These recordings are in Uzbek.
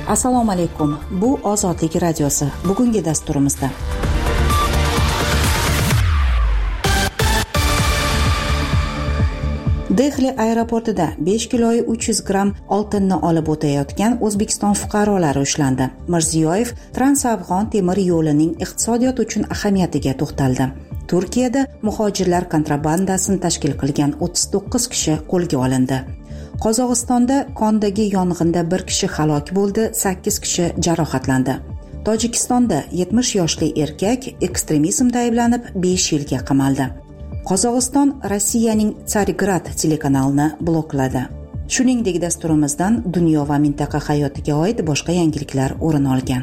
Assalomu alaykum. Bu Ozodlik radiosi. Bugungi dasturimizda Dehli aeroportida 5 kilo 300 gramm oltinni olib o'tayotgan O'zbekiston fuqarolari ushlandi. Mirziyoyev Trans-Afg'on temir yo'lining iqtisodiyot uchun ahamiyatiga to'xtaldi. Turkiyada muhojirlar kontrabandasini tashkil qilgan 39 kishi qo'lga olindi. Qozog'istonda kondagi yong'inda 1 kishi halok bo'ldi, 8 kishi jarohatlandi. Tojikistonda 70 yoshli erkak ekstremizmda ayblanib 5 yilga qamaldi. Qozog'iston Rossiyaning Tsargrad telekanalini blokladi. Shuningdek, dasturimizdan dunyo va mintaqa hayotiga oid boshqa yangiliklar o'rin olgan.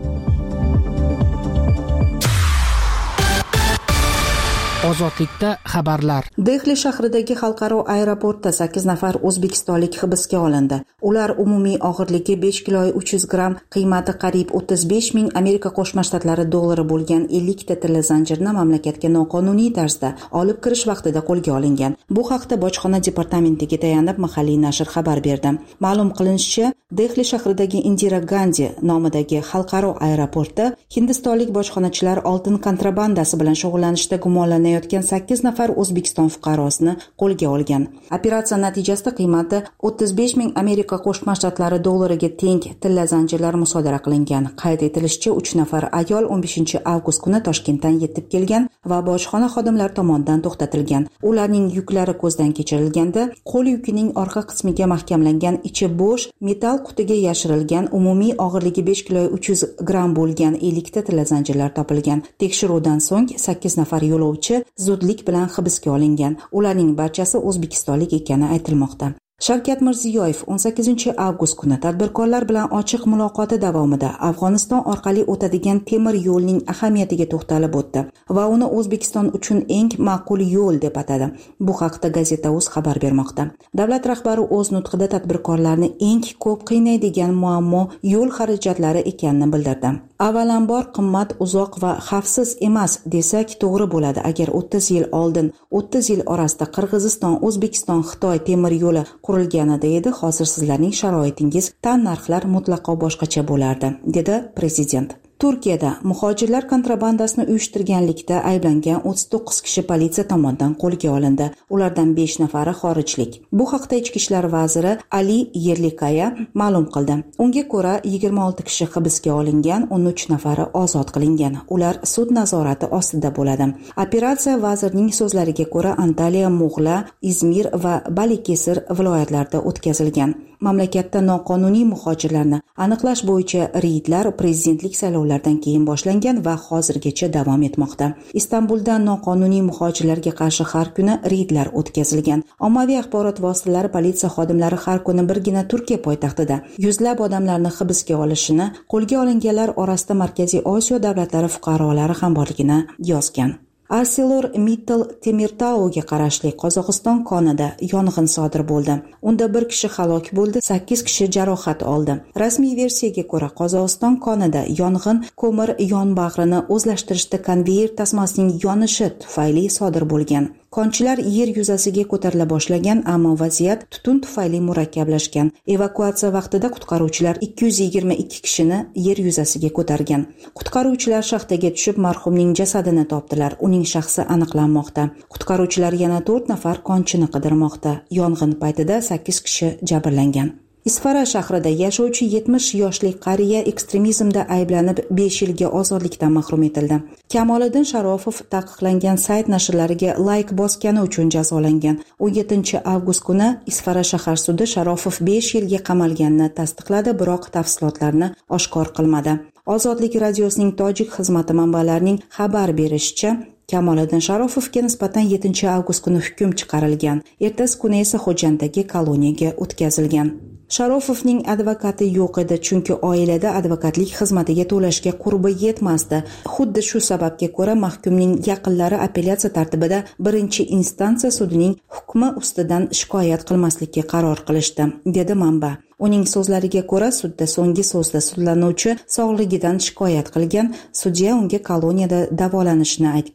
Ozodlikda xabarlar. Dehli shahridagi xalqaro aeroportda 8 nafar o'zbekistonlik hibsga olindi. Ular umumiy og'irligi 5 kilo 300 gramm, qiymati qariyb 35 ming Amerika Qo'shma Shtatlari dollari bo'lgan 50 ta tilla zanjirni mamlakatga noqonuniy tarzda olib kirish vaqtida qo'lga olingan. Bu haqda bojxona departamentiga tayanib mahalliy nashr xabar berdi. Ma'lum qilinishicha, Dehli shahridagi Indira Gandhi nomidagi xalqaro aeroportda hindistonlik bojxonachilar oltin kontrabandasi bilan shug'ullanishda gumonlanayotgan 8 nafar O'zbekiston fuqarosini qo'lga olgan. Operatsiya natijasida qiymati 35 ming Amerika Qo'shma Shtatlari dollariga teng tilla zanjirlar musodara qilingan. Qayd etilishicha, 3 nafar ayol 15 avgust kuni Toshkentdan yetib kelgan va bojxona xodimlari tomonidan to'xtatilgan. Ularning yuklari ko'zdan kechirilganda, qo'l yukining orqa qismiga mahkamlangan, ichi bo'sh metall qutiga yashirilgan, umumiy og'irligi 5 kilo 300 gramm bo'lgan 50 ta tilla zanjirlar topilgan. Tekshiruvdan so'ng 8 nafar yo'lovchi zudlik bilan hibsga olingan. Ularning barchasi o'zbekistonlik ekani aytilmoqda. Shavkat Mirziyoyev 18 avgust kuni tadbirkorlar bilan ochiq muloqoti davomida Afg'oniston orqali o'tadigan temir yo'lning ahamiyatiga to'xtalib o'tdi va uni O'zbekiston uchun eng ma'qul yo'l deb atadi. Bu haqda Gazeta.uz xabar bermoqda. Davlat rahbari o'z nutqida tadbirkorlarni eng ko'p qiynaydigan muammo yo'l xarajatlari ekanini bildirdi. Avvalambor qimmat, uzoq va xavfsiz emas desak to'g'ri bo'ladi. Agar 30 yil oldin 30 yil orasida Qirg'iziston, O'zbekiston, Xitoy temir yo'li qurilganida edi, hozir sizlarning sharoitingiz, tannarxlar mutlaqo boshqacha bo'lardi, dedi prezident. Turkiyada muhojirlar kontrabandasini uyushtirganlikda ayblangan 39 kishi politsiya tomonidan qo'lga olindi. Ulardan 5 nafari xorijlik. Bu haqda Ichki ishlar vaziri Ali Yerlikaya ma'lum qildi. Unga ko'ra 26 kishi hibsga olingan, 13 nafari ozod qilingan. Ular sud nazorati ostida bo'ladi. Operatsiya vazirning so'zlariga ko'ra Antaliya, Muğla, Izmir va Balikesir viloyatlarida o'tkazilgan. Mamlakatda noqonuniy muhojirlarni aniqlash bo'yicha reydlar prezidentlik saylovlaridan keyin boshlangan va hozirgacha davom etmoqda. Istanbulda noqonuniy muhojirlarga qarshi har kuni reydlar o'tkazilgan. Ommaviy axborot vositalari politsiya xodimlari har kuni birgina Turkiya poytaxtida yuzlab odamlarni hibsga olishini, qo'lga olinganlar orasida Markaziy Osiyo davlatlari fuqarolari ham borligini yozgan. ArcelorMittal Temirtauga qarashli Qozog'iston konida yong'in sodir bo'ldi. Unda 1 kishi halok bo'ldi, 8 kishi jarohat oldi. Rasmiy versiyaga ko'ra, Qozog'iston konida yong'in ko'mir yonbag'rini o'zlashtirishda konveyer tasmasining yonishi tufayli sodir bo'lgan. Konchilar yer yuzasiga ko'tarila boshlagan, ammo vaziyat tutun tufayli murakkablashgan. Evakuatsiya vaqtida qutqaruvchilar 222 kishini yer yuzasiga ko'targan. Qutqaruvchilar shaxtaga tushib marhumning jasadini topdilar. Uning shaxsi aniqlanmoqda. Qutqaruvchilar yana 4 nafar konchini qidirmoqda. Yong'in paytida 8 kishi jabrlangan. Isfara shahrida yashovchi 70 yoshli qariya ekstremizmda ayblanib 5 yilga ozodlikdan mahrum etildi. Kamoliddin Sharofov taqiqlangan sayt nashrlariga layk bosgani uchun jazolangan. 17 avgust kuni Isfara shahar sudi Sharofov 5 yilga qamalganini tasdiqladi, biroq tafsilotlarni oshkor qilmadi. Ozodlik radiosining tojik xizmati manbalarining xabar berishicha, Kamoliddin Sharofovga nisbatan 7 avgust kuni hukm chiqarilgan. Ertasi kuni esa Xo'jandagi koloniyaga o'tkazilgan. Sharofovning advokati yo'q edi, chunki oilada advokatlik xizmatiga to'lashga qurbi yetmasdi. Xuddi shu sababga ko'ra mahkumning yaqinlari apellyatsiya tartibida birinchi instansiya sudining hukmi ustidan shikoyat qilmaslikka qaror qilishdi, dedi manba. Uning so'zlariga ko'ra, sudda so'nggi so'zda sudlanuvchi sog'ligidan shikoyat qilgan, sudya unga koloniyada davolanishni aytgan.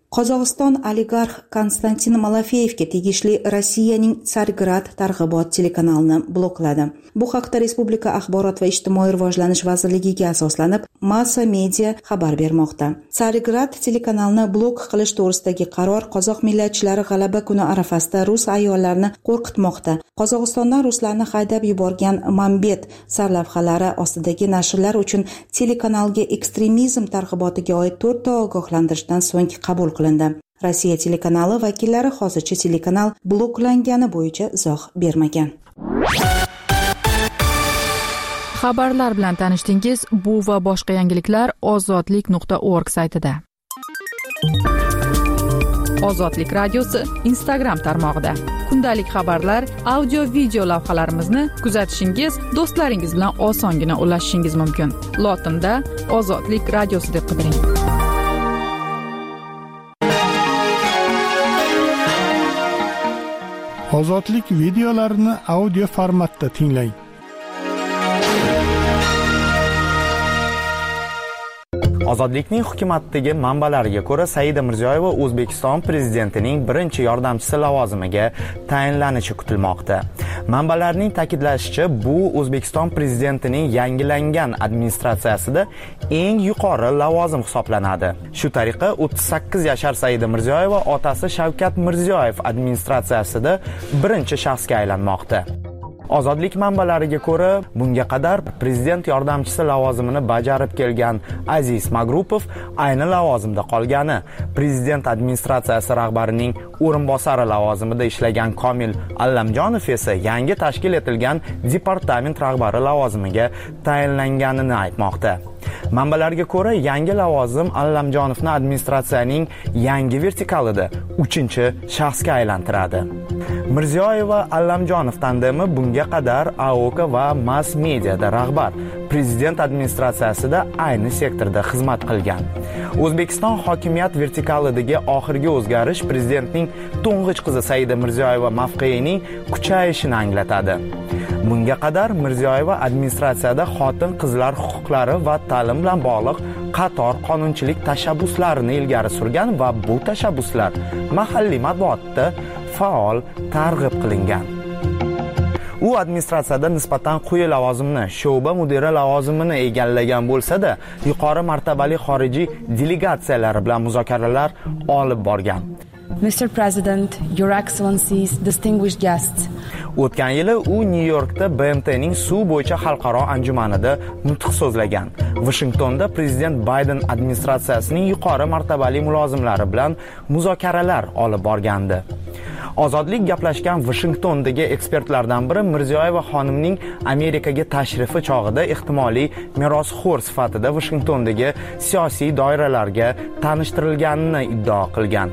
Qozog'iston oligarx Konstantin Malafeyevga tegishli Rossiyaning Tsargrad targ'ibot telekanalini blokladi. Bu haqda Respublika axborot va ijtimoiy rivojlanish vazirligiga asoslanib Massa Media xabar bermoqda. Tsargrad telekanalini blok qilish to'g'risidagi qaror qozoq millatchilari g'alaba kuni arafasida rus ayollarni qo'rqitmoqda. Qozog'istondan ruslarni haydab yuborgan Mambet sarlavhalari ostidagi nashrlar uchun telekanalga ekstremizm targ'ibotiga oid 4 ta ogohlantirishdan so'ng qabul qilindi. Rossiya telekanali vakillari hozircha telekanal bloklangani bo'yicha izoh bermagan. Xabarlar bilan tanishdingiz. Bu va boshqa yangiliklar ozodlik.org saytida. Ozodlik radiosi Instagram tarmog'ida. Kundalik xabarlar, audio, video lavhalarimizni kuzatishingiz, do'stlaringiz bilan osongina ulashishingiz mumkin. Lotinda Ozodlik radiosi deb qidiring. Ozodlik videolarini audio formatda tinglang. Ozodlikning hukumatdagi manbalariga ko'ra Saida Mirziyoyeva O'zbekiston prezidentining birinchi yordamchisi lavozimiga tayinlanishi kutilmoqda. Manbalarning ta'kidlashicha, bu O'zbekiston prezidentining yangilangan administratsiyasida eng yuqori lavozim hisoblanadi. Shu tariqa 38 yashar Saida Mirziyoyeva otasi Shavkat Mirziyoyev administratsiyasida birinchi shaxsga aylanmoqda. Ozodlik manbalariga ko'ra, bunga qadar prezident yordamchisi lavozimini bajarib kelgan Aziz Magrupov ayni lavozimda qolgani, prezident administratsiyasi rahbarining o'rinbosari lavozimida ishlagan Komil Allamjonov esa yangi tashkil etilgan departament rahbari lavozimiga tayinlanganini aytmoqda. Manbalarga ko'ra, yangi lavozim Allamjonovni administratsiyaning yangi vertikalida 3-shaxsga aylantiradi. Mirziyoyeva Allamjonov tandemi bunga qadar AOK va Mass Mediada rahbar, prezident administratsiyasida ayni sektorda xizmat qilgan. O'zbekiston hokimiyat vertikalidagi oxirgi o'zgarish prezidentning to'ng'ich qizi Saida Mirziyoyeva mavqeyining kuchayishini anglatadi. Bunga qadar Mirziyoyeva administratsiyada xotin-qizlar huquqlari va ta'lim bilan bog'liq qator qonunchilik tashabbuslarini ilgari surgan va bu tashabbuslar mahalliy matbuotda faol targ'ib qilingan. U administratsiyada nisbatan quyi lavozimni, sho'ba mudiri lavozimini egallagan bo'lsa-da, yuqori martabali xorijiy delegatsiyalar bilan muzokaralar olib borgan. Mr. President, Your Excellencies, distinguished guests. O'tgan yili u Nyu-Yorkda BMTning suv bo'yicha xalqaro anjumanida nutq so'zlagan. Washingtonda prezident Bayden administratsiyasining yuqori martabali mulozimlari bilan muzokaralar olib borgandi. Ozodlik gaplashgan Washingtondagi ekspertlardan biri Mirziyoyeva xonimning Amerikaga tashrifi chog'ida ehtimoliy merosxo'r sifatida Washingtondagi siyosiy doiralarga tanishtirilganini iddao qilgan.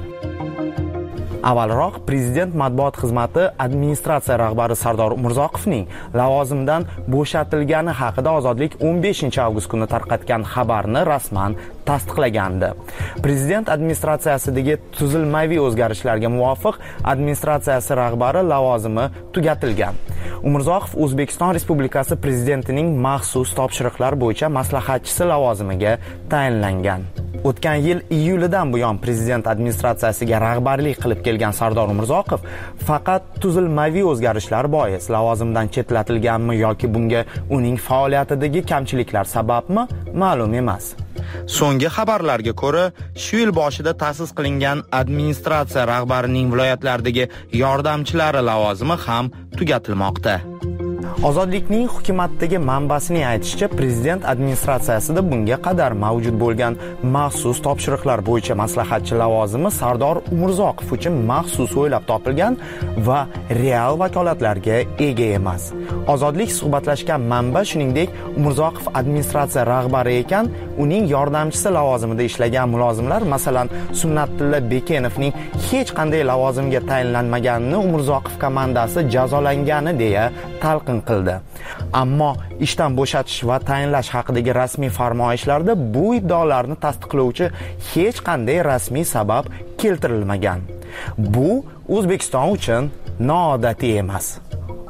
Avvalroq prezident matbuot xizmati administratsiya rahbari Sardor Umurzoqovning lavozimdan bo'shatilgani haqida Ozodlik 15-avgust kuni tarqatgan xabarni rasman tasdiqlagandi. Prezident administratsiyasidagi tuzilmaviy o'zgarishlarga muvofiq administratsiyasi rahbari lavozimi tugatilgan. Umurzoqov O'zbekiston Respublikasi prezidentining maxsus topshiriqlar bo'yicha maslahatchisi lavozimiga tayinlangan. O'tgan yil iyulidan buyon prezident administratsiyasiga rahbarlik qilib kelgan Sardor Umurzoqov faqat tuzilmaviy o'zgarishlar bois lavozimdan chetlatilganmi yoki bunga uning faoliyatidagi kamchiliklar sababmi ma'lum emas. So'nggi xabarlarga ko'ra, shu yil boshida ta'sis qilingan administratsiya rahbarining viloyatlardagi yordamchilari lavozimi ham tugatilmoqda. Ozodlikning hukumatdagi manbasining aytishicha, prezident administratsiyasida bunga qadar mavjud bo'lgan maxsus topshiriqlar bo'yicha maslahatchi lavozimi Sardor Umurzoqov uchun maxsus o'ylab topilgan va real vakolatlarga ega emas. Ozodlik suhbatlashgan manba shuningdek, Umurzoqov administratsiya rahbari ekan, uning yordamchisi lavozimida ishlagan mulozimlar, masalan, Sunnatilla Bekenovning hech qanday lavozimga tayinlanmaganini Umurzoqov komandasi jazolangani deya talqin qildi. Ammo ishdan bo'shatish va tayinlash haqidagi rasmiy farmoyishlarda bu iddaolarni tasdiqlovchi hech qanday rasmiy sabab keltirilmagan. Bu O'zbekiston uchun noodatiy emas.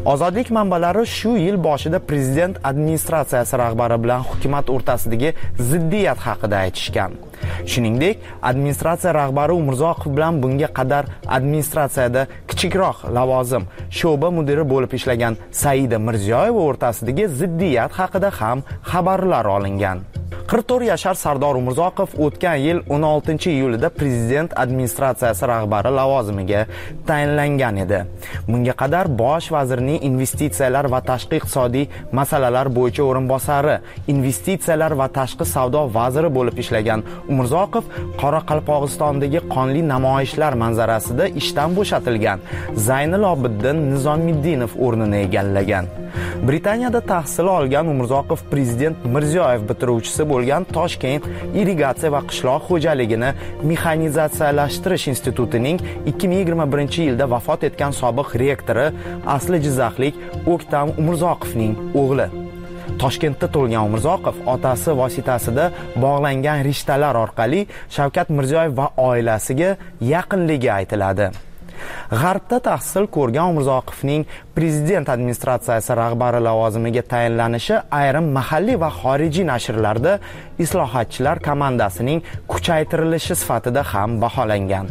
Ozodlik manbalari shu yil boshida prezident administratsiyasi rahbari bilan hukumat o'rtasidagi ziddiyat haqida aytishgan. Shuningdek, administratsiya rahbari Umurzoqov bilan bunga qadar administratsiyada kichikroq lavozim sho'ba mudiri bo'lib ishlagan Saida Mirziyoyeva o'rtasidagi ziddiyat haqida ham xabarlar olingan. 44 yashar Sardor Umurzoqov o'tgan yil 16 iyulida prezident administratsiyasi rahbari lavozimiga tayinlangan edi. Bunga qadar bosh vazirning investitsiyalar va tashqi iqtisodiy masalalar bo'yicha o'rinbosari, investitsiyalar va tashqi savdo vaziri bo'lib ishlagan Umurzoqov Qoraqalpog'istondagi qonli namoyishlar manzarasida ishdan bo'shatilgan Zaynul Obiddin Nizomiddinov o'rnini egallagan. Britaniyada tahsil olgan Umurzoqov prezident Mirziyoyev bitiruvchisi bo'lgan Toshkent irrigatsiya va qishloq xo'jaligini mexanizatsiyalashtirish institutining 2021-yilda vafot etgan sobiq rektori asli jizzaxlik O'ktam Umurzoqovning o'g'li. Toshkentda tug'ilgan Umurzoqov otasi vositasida bog'langan rishtalar orqali Shavkat Mirziyoyev va oilasiga yaqinligi aytiladi. G'arbda tahsil ko'rgan Umurzoqovning prezident administratsiyasi rahbari lavozimiga tayinlanishi ayrim mahalliy va xorijiy nashrlarda islohotchilar komandasining kuchaytirilishi sifatida ham baholangan.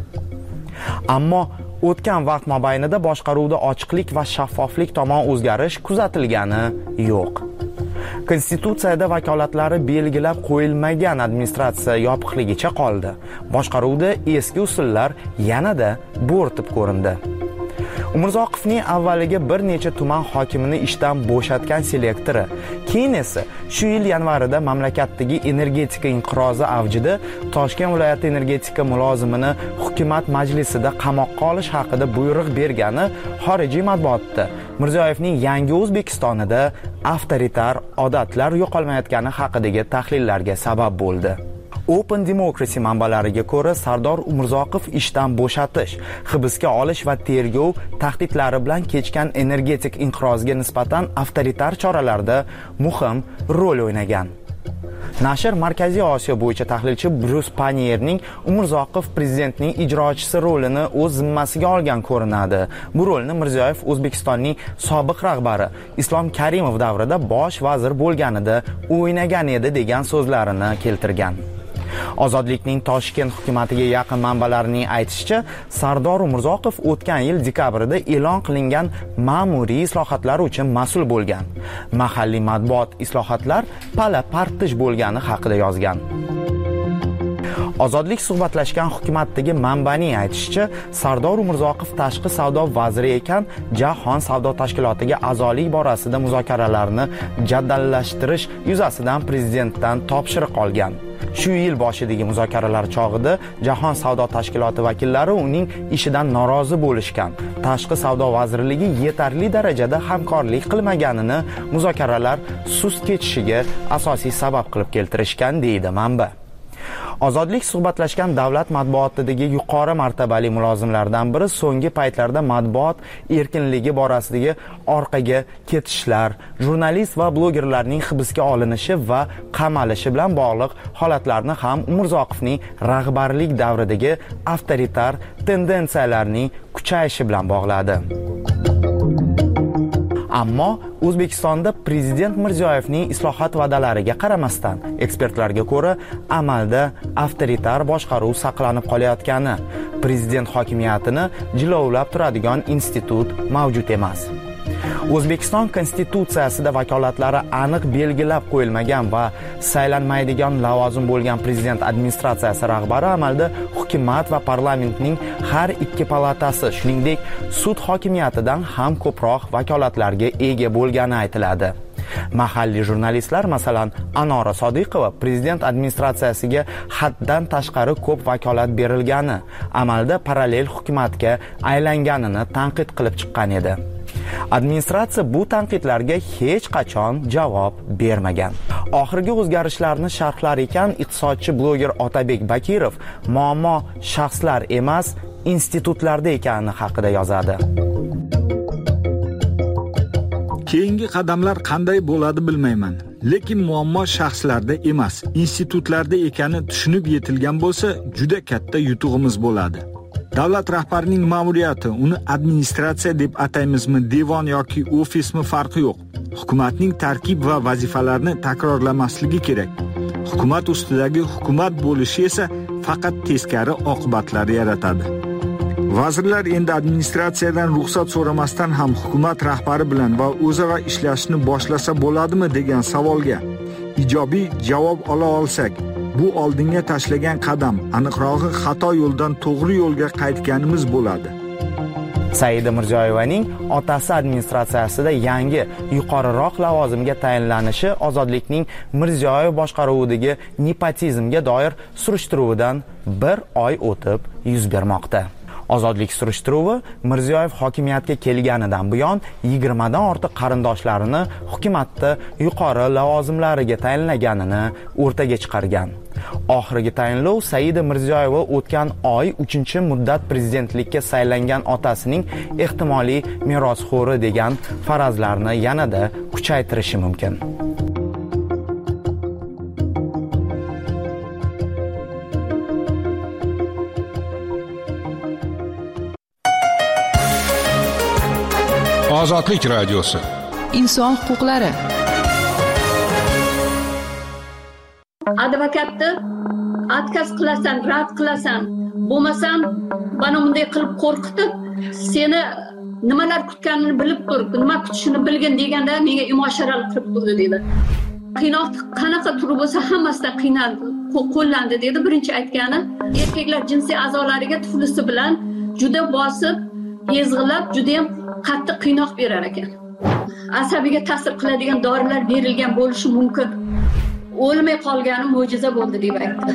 Ammo o'tgan vaqt mobaynida boshqaruvda ochiqlik va shaffoflik tomon o'zgarish kuzatilgani yo'q. Konstitutsiyada vakolatlari belgilab qo'yilmagan administratsiya yopiqligicha qoldi. Boshqaruvda eski usullar yanada bo'rtib ko'rindi. Umurzoqovning avvaliga bir necha tuman hokimini ishdan bo'shatgan selektori, keyin esa shu yil yanvarida mamlakatdagi energetika inqirozi avjida Toshkent viloyati energetika mulozimini hukumat majlisida qamoqqa olish haqida buyruq bergani xorijiy matbuotda Mirziyoyevning yangi O'zbekistonida avtoritar odatlar yo'qolmayotgani haqidagi tahlillarga sabab bo'ldi. Open Democracy manbalariga ko'ra, Sardor Umurzoqov ishdan bo'shatish, hibsga olish va tergov tahdidlari bilan kechgan energetik inqirozga nisbatan avtoritar choralarda muhim rol o'ynagan. Nashr Markaziy Osiyo bo'yicha tahlilchi Bruce Panierning Umurzoqov prezidentning ijrochisi rolini o'z zimmasiga olgan ko'rinadi. Bu rolni Mirziyoyev O'zbekistonning sobiq rahbari Islom Karimov davrida bosh vazir bo'lganida o'ynagan edi degan so'zlarini keltirgan. Ozodlikning Toshkent hukumatiga yaqin manbalarining aytishicha, Sardor Umurzoqov o'tgan yil dekabrda e'lon qilingan ma'muriy islohotlar uchun mas'ul bo'lgan. Mahalliy matbuot islohotlar pala-partish bo'lgani haqida yozgan. Ozodlik suhbatlashgan hukumatdagi manbaning aytishicha, Sardor Umurzoqov tashqi savdo vaziri ekan, Jahon savdo tashkilotiga a'zolik borasida muzokaralarni jadallashtirish yuzasidan prezidentdan topshiriq olgan. Shu yil boshidagi muzokaralar chog'ida Jahon savdo tashkiloti vakillari uning ishidan norozi bo'lishgan. Tashqi savdo vazirligi yetarli darajada hamkorlik qilmaganini muzokaralar sust kechishiga asosiy sabab qilib keltirishgan, deydi manba. Ozodlik suhbatlashgan davlat matbuotidagi yuqori martabali mulozimlardan biri so'nggi paytlarda matbuot erkinligi borasidagi orqaga ketishlar, jurnalist va blogerlarning hibsga olinishi va qamalishi bilan bog'liq holatlarni ham Umurzoqovning rahbarlik davridagi avtoritar tendensiyalarning kuchayishi bilan bog'ladi. Ammo O'zbekistonda prezident Mirziyoyevning islohot va'dalariga qaramasdan, ekspertlarga ko'ra, amalda avtoritar boshqaruv saqlanib qolayotgani, prezident hokimiyatini jilovlab turadigan institut mavjud emas. O'zbekiston konstitutsiyasida vakolatlari aniq belgilab qo'yilmagan va saylanmaydigan lavozim bo'lgan prezident administratsiyasi rahbari amalda hukumat va parlamentning har ikki palatasi, shuningdek sud hokimiyatidan ham ko'proq vakolatlarga ega bo'lgani aytiladi. Mahalliy jurnalistlar, masalan, Anora Sodiqova prezident administratsiyasiga haddan tashqari ko'p vakolat berilgani, amalda parallel hukumatga aylanganini tanqid qilib chiqqan edi. Administratsiya bu tanqidlarga hech qachon javob bermagan. Oxirgi o'zgarishlarni sharhlar ekan iqtisodchi bloger Otabek Bakirov muammo shaxslar emas, institutlarda ekani haqida yozadi. Keyingi qadamlar qanday bo'ladi bilmayman, lekin muammo shaxslarda emas, institutlarda ekani tushunib yetilgan bo'lsa, juda katta yutug'imiz bo'ladi. Davlat rahbarining ma'muriyati, uni administratsiya deb ataymizmi, devon yoki ofismi farqi yo'q. Hukumatning tarkib va vazifalarini takrorlamasligi kerak. Hukumat ustidagi hukumat bo'lishi esa faqat teskari oqibatlar yaratadi. Vazirlar endi administratsiyadan ruxsat so'ramasdan ham hukumat rahbari bilan va o'zaro ishlashni boshlasa bo'ladimi degan savolga ijobiy javob ola olsak, bu oldinga tashlagan qadam, aniqrog'i xato yo'ldan to'g'ri yo'lga qaytganimiz bo'ladi. Saida Mirziyoyevaning otasi administratsiyasida yangi yuqoriroq lavozimga tayinlanishi Ozodlikning Mirziyoyev boshqaruvidagi nepotizmga doir surishtiruvidan 1 oy o'tib yuz bermoqda. Ozodlik surishtiruvi Mirziyoyev hokimiyatga kelganidan buyon 20 dan ortiq qarindoshlarini hukumatda yuqori lavozimlariga tayinlaganini o'rtaga chiqargan. Oxirgi tayinlov Saida Mirziyoyeva o'tgan oy 3-muddat prezidentlikka saylangan otasining ehtimoliy merosxo'ri degan farazlarni yanada kuchaytirishi mumkin. Ozodlik radiosi. Inson huquqlari. Advokatni отказ qilasan, rad qilasan, bo'lmasam bana bunday qilib qo'rqitib, seni nimalar kutganini bilib tur, nima kutishini bilgin deganda menga imosharalar qilib turdi dedi. Qiynoq qanaqa turi bo'lsa hammasidan qiynaldi, qo'llandi dedi. Birinchi aytgani, erkaklar jinsiy a'zolariga tuflisi bilan juda bosib, ezg'ilab, juda ham qattiq qiynoq berar ekan. Asabiga ta'sir qiladigan dorilar berilgan bo'lishi mumkin. O'lmay qolgani mo'jiza bo'ldi deb aytdi.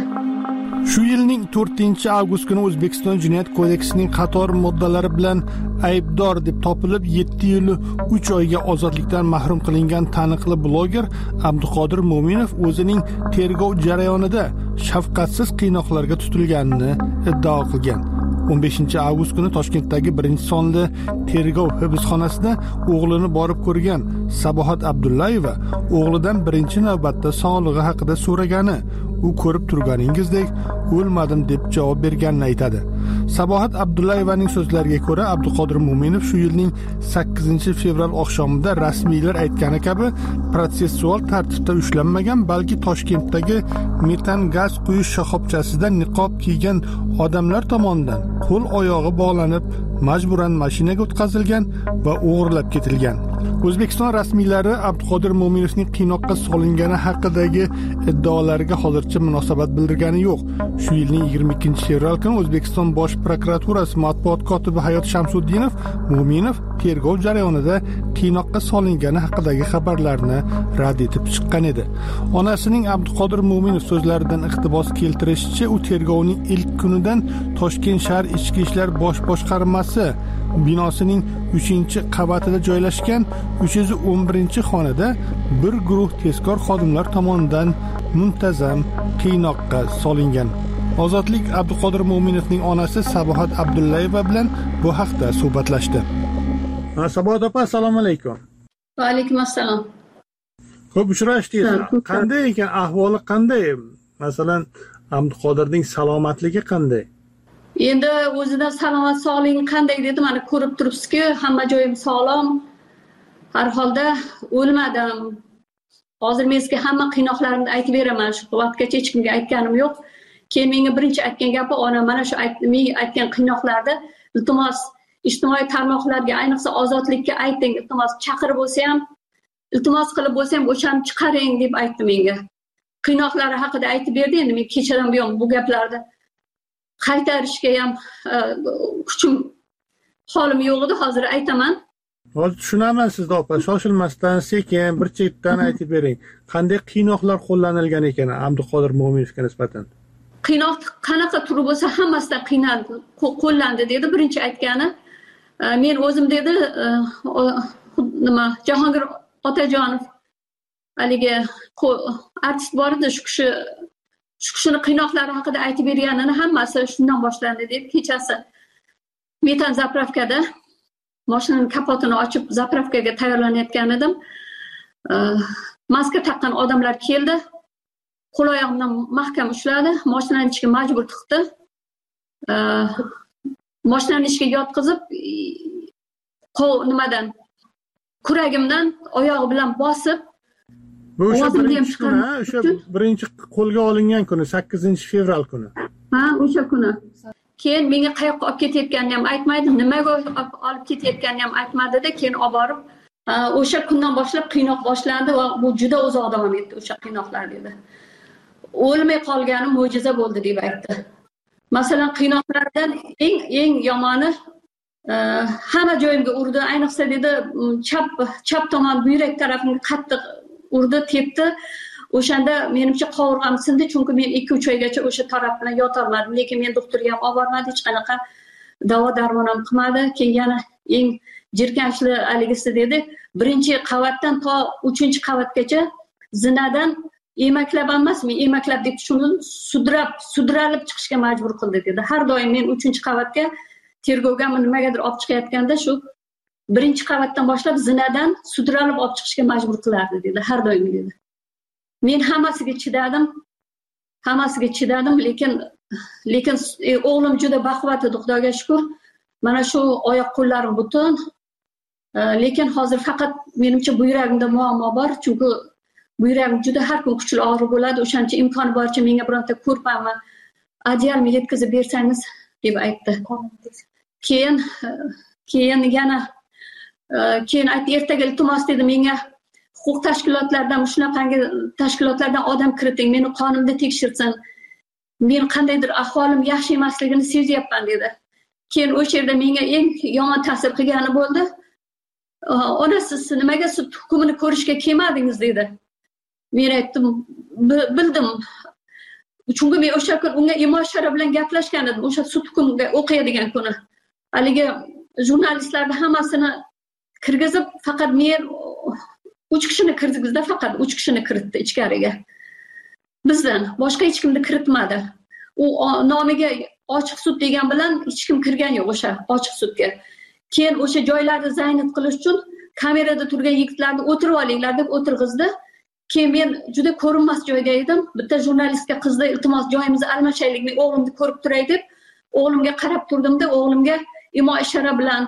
Shu yilning 4-avgust kuni O'zbekiston Jinoyat kodeksining qator moddalari bilan aybdor deb topilib 7 yil 3 oyga ozodlikdan mahrum qilingan taniqli bloger Abduqodir Mo'minov o'zining tergov jarayonida shafqatsiz qiynoqlarga tutilganini iddao qilgan. 15-avgust kuni Toshkentdagi 1-sonli tergov hibsxonasida o'g'lini borib ko'rgan Sabohat Abdullayeva o'g'lidan birinchi navbatda sog'lig'i haqida so'ragani, u ko'rib turganingizdek o'lmadim deb javob berganini aytadi. Sabohat Abdullayevaning so'zlariga ko'ra, Abduqodir Mo'minov shu yilning 8-fevral oqshomida rasmiylar aytgani kabi protsessual tartibda ushlanmagan, balki Toshkentdagi metan gaz quyish shoxobchasida niqob kiygan odamlar tomonidan qo'l oyog'i bog'lanib majburan mashinaga o'tkazilgan va o'g'irlab ketilgan. O'zbekiston rasmiylari Abduqodir Mo'minovning qiynoqqa solingani haqidagi iddaolarga hozircha munosabat bildirgani yo'q. Shu yilning 22-fevral kuni O'zbekiston Bosh prokuraturasi matbuot kotibi Hayot Shamsuddinov Mo'minov tergov jarayonida qiynoqqa solingani haqidagi xabarlarni rad etib chiqqan edi. Onasining Abduqodir Mo'minov so'zlaridan iqtibos keltirishicha, u tergovning ilk kunidan Toshkent shahar Ichki ishlar bosh boshqarmasi binosining 3-qavatida joylashgan 311-xonada bir guruh tezkor xodimlar tomonidan muntazam qiynoqqa solingan. Ozodlik Abduqodir Mo'minovning onasi Sabohat Abdullayeva bilan bu haqda suhbatlashdi. Sabohat opa, assalomu alaykum. Va alaykum assalom. Xo'p, uchrashdingiz. Qanday ekan, ahvoli qanday? Masalan, Abduqodirning salomatligi qanday? Endi o'zidan salomat sog'lig'i qanday dedi, mana ko'rib turibsiz-ku, hamma joyim sog'lom. Har holda o'lmadim. Hozir men sizga hamma qiynoqlarimni aytib beraman. Shu vaqtgacha hech kimga aytganim yo'q. Keyin menga birinchi aytgan gapi, ona mana shu menga aytgan qiynoqlarda iltimos ijtimoiy tarmoqlarga, ayniqsa Ozodlikka ayting, iltimos chaqirib bo'lsa ham, iltimos qilib bo'lsa ham o'shanni chiqaring deb aytdi menga. Qiynoqlari haqida aytib berdi. Endi men kechadan buyon bu gaplarni qaytarishga ham kuchim, holim yo'q edi. Hozir aytaman. Hozir tushunaman sizni opa, shoshilmasdan, sekin, bir chetdan aytib bering. Qanday qiynoqlar qo'llanilgan ekan Abduqodir Mo'minovga nisbatan? Qiynoq qanaqa turi bo'lsa hammasidan qiynaldi, qo'llandi dedi. Birinchi aytgani, men o'zim dedi, nima, Jahongir Otajonov haligi artist bor edi, shu kishini qiynoqlari haqida aytib berganini hammasi shundan boshlandi deb. Kechasi metan zapravkada mashinaning kapotini ochib zapravkaga tayyorlanayotgan edim. Maska taqqan odamlar keldi. Qo'l oyog'imdan mahkam ushladi, mashinaning ichiga majbur tiqdi. mashinani ishga yotqizib nimadan kuragimdan oyog'i bilan bosib bu o'sha birinchi kuni, o'sha birinchi qo'lga olingan kuni, 8-fevral kuni. Ha, o'sha kuni. Keyin menga qayoqqa olib ketayotganini ham aytmaydi, nimaga olib ketayotganini ham aytmadi-da, keyin olib borib, o'sha kundan boshlab qiynoq boshlandi va bu juda uzoq davom etdi o'sha qiynoqlar dedi. O'lmay qolganim mo'jiza bo'ldi deb aytdi. Masalan, qiynoqlardan eng yomoni hamma joyimga urdi, ayniqsa dedi chap tomon buyrak tarafimga qattiq urdi, tepdi. O'shanda menimcha qovurg'am sindi, chunki men 2-3 oygacha o'sha taraf bilan yotolmadim, lekin men doktorga ham olib bormadi, hech qanaqa davo darmon ham qilmadi. Keyin yana eng jirkanchli haligisi dedi, 1-qavatdan to 3-qavatgacha zinadan emaklab emasmi, emaklab deb tushundim, sudralib chiqishga majbur qildi dedi. Har doim men 3-qavatga tergovga nimagadir olib chiqayotganda shu 1-qavatdan boshlab zinadan sudralib olib chiqishga majbur qilardi dedi, har doim dedi. Men hammasiga chidadim, lekin o'g'lim juda baquvvat edi, Xudoga shukr. Mana shu oyoq qo'llarim butun. Lekin hozir faqat menimcha buyragimda muammo bor, chunki buyragim juda har kun kuchli og'riq bo'ladi. O'shancha imkoni boricha menga bironta ko'rpamni, adyalni yetkazib bersangiz deb aytdi. Keyin yana aytdi, ertaga iltimos dedi menga huquq tashkilotlaridan, shunaqangi tashkilotlardan odam kiriting, meni qonimda tekshirsin. Men qandaydir ahvolim yaxshi emasligini sezyapman dedi. Keyin o'sha yerda menga eng yomon ta'sir qilgani bo'ldi. Onasi, siz nimaga sud hukmini ko'rishga kelmadingiz dedi. Men aytdim, bildim. Chunki men o'sha kun unga imo-ishora bilan gaplashgan edim, o'sha sud hukmiga o'qiydigan kuni. Haligi jurnalistlarni hammasini kirgizib, faqat men 3 kishini kirdingizda, faqat 3 kishini kiritdi ichkariga. Bizdan boshqa hech kimni kiritmadi. U nomiga ochiq sud degan bilan hech kim kirgan yo'q o'sha ochiq sudga. Keyin o'sha joylarni zaynat qilish uchun kamerada turgan yigitlarni o'tirib olinglar deb o'tirg'izdi. Keyin men juda ko'rinmas joyda edim. Bitta jurnalistga qizda iltimos joyimizni almashaylik, men o'g'limni ko'rib turay deb o'g'limga qarab turdimda, o'g'limga imo-ishora bilan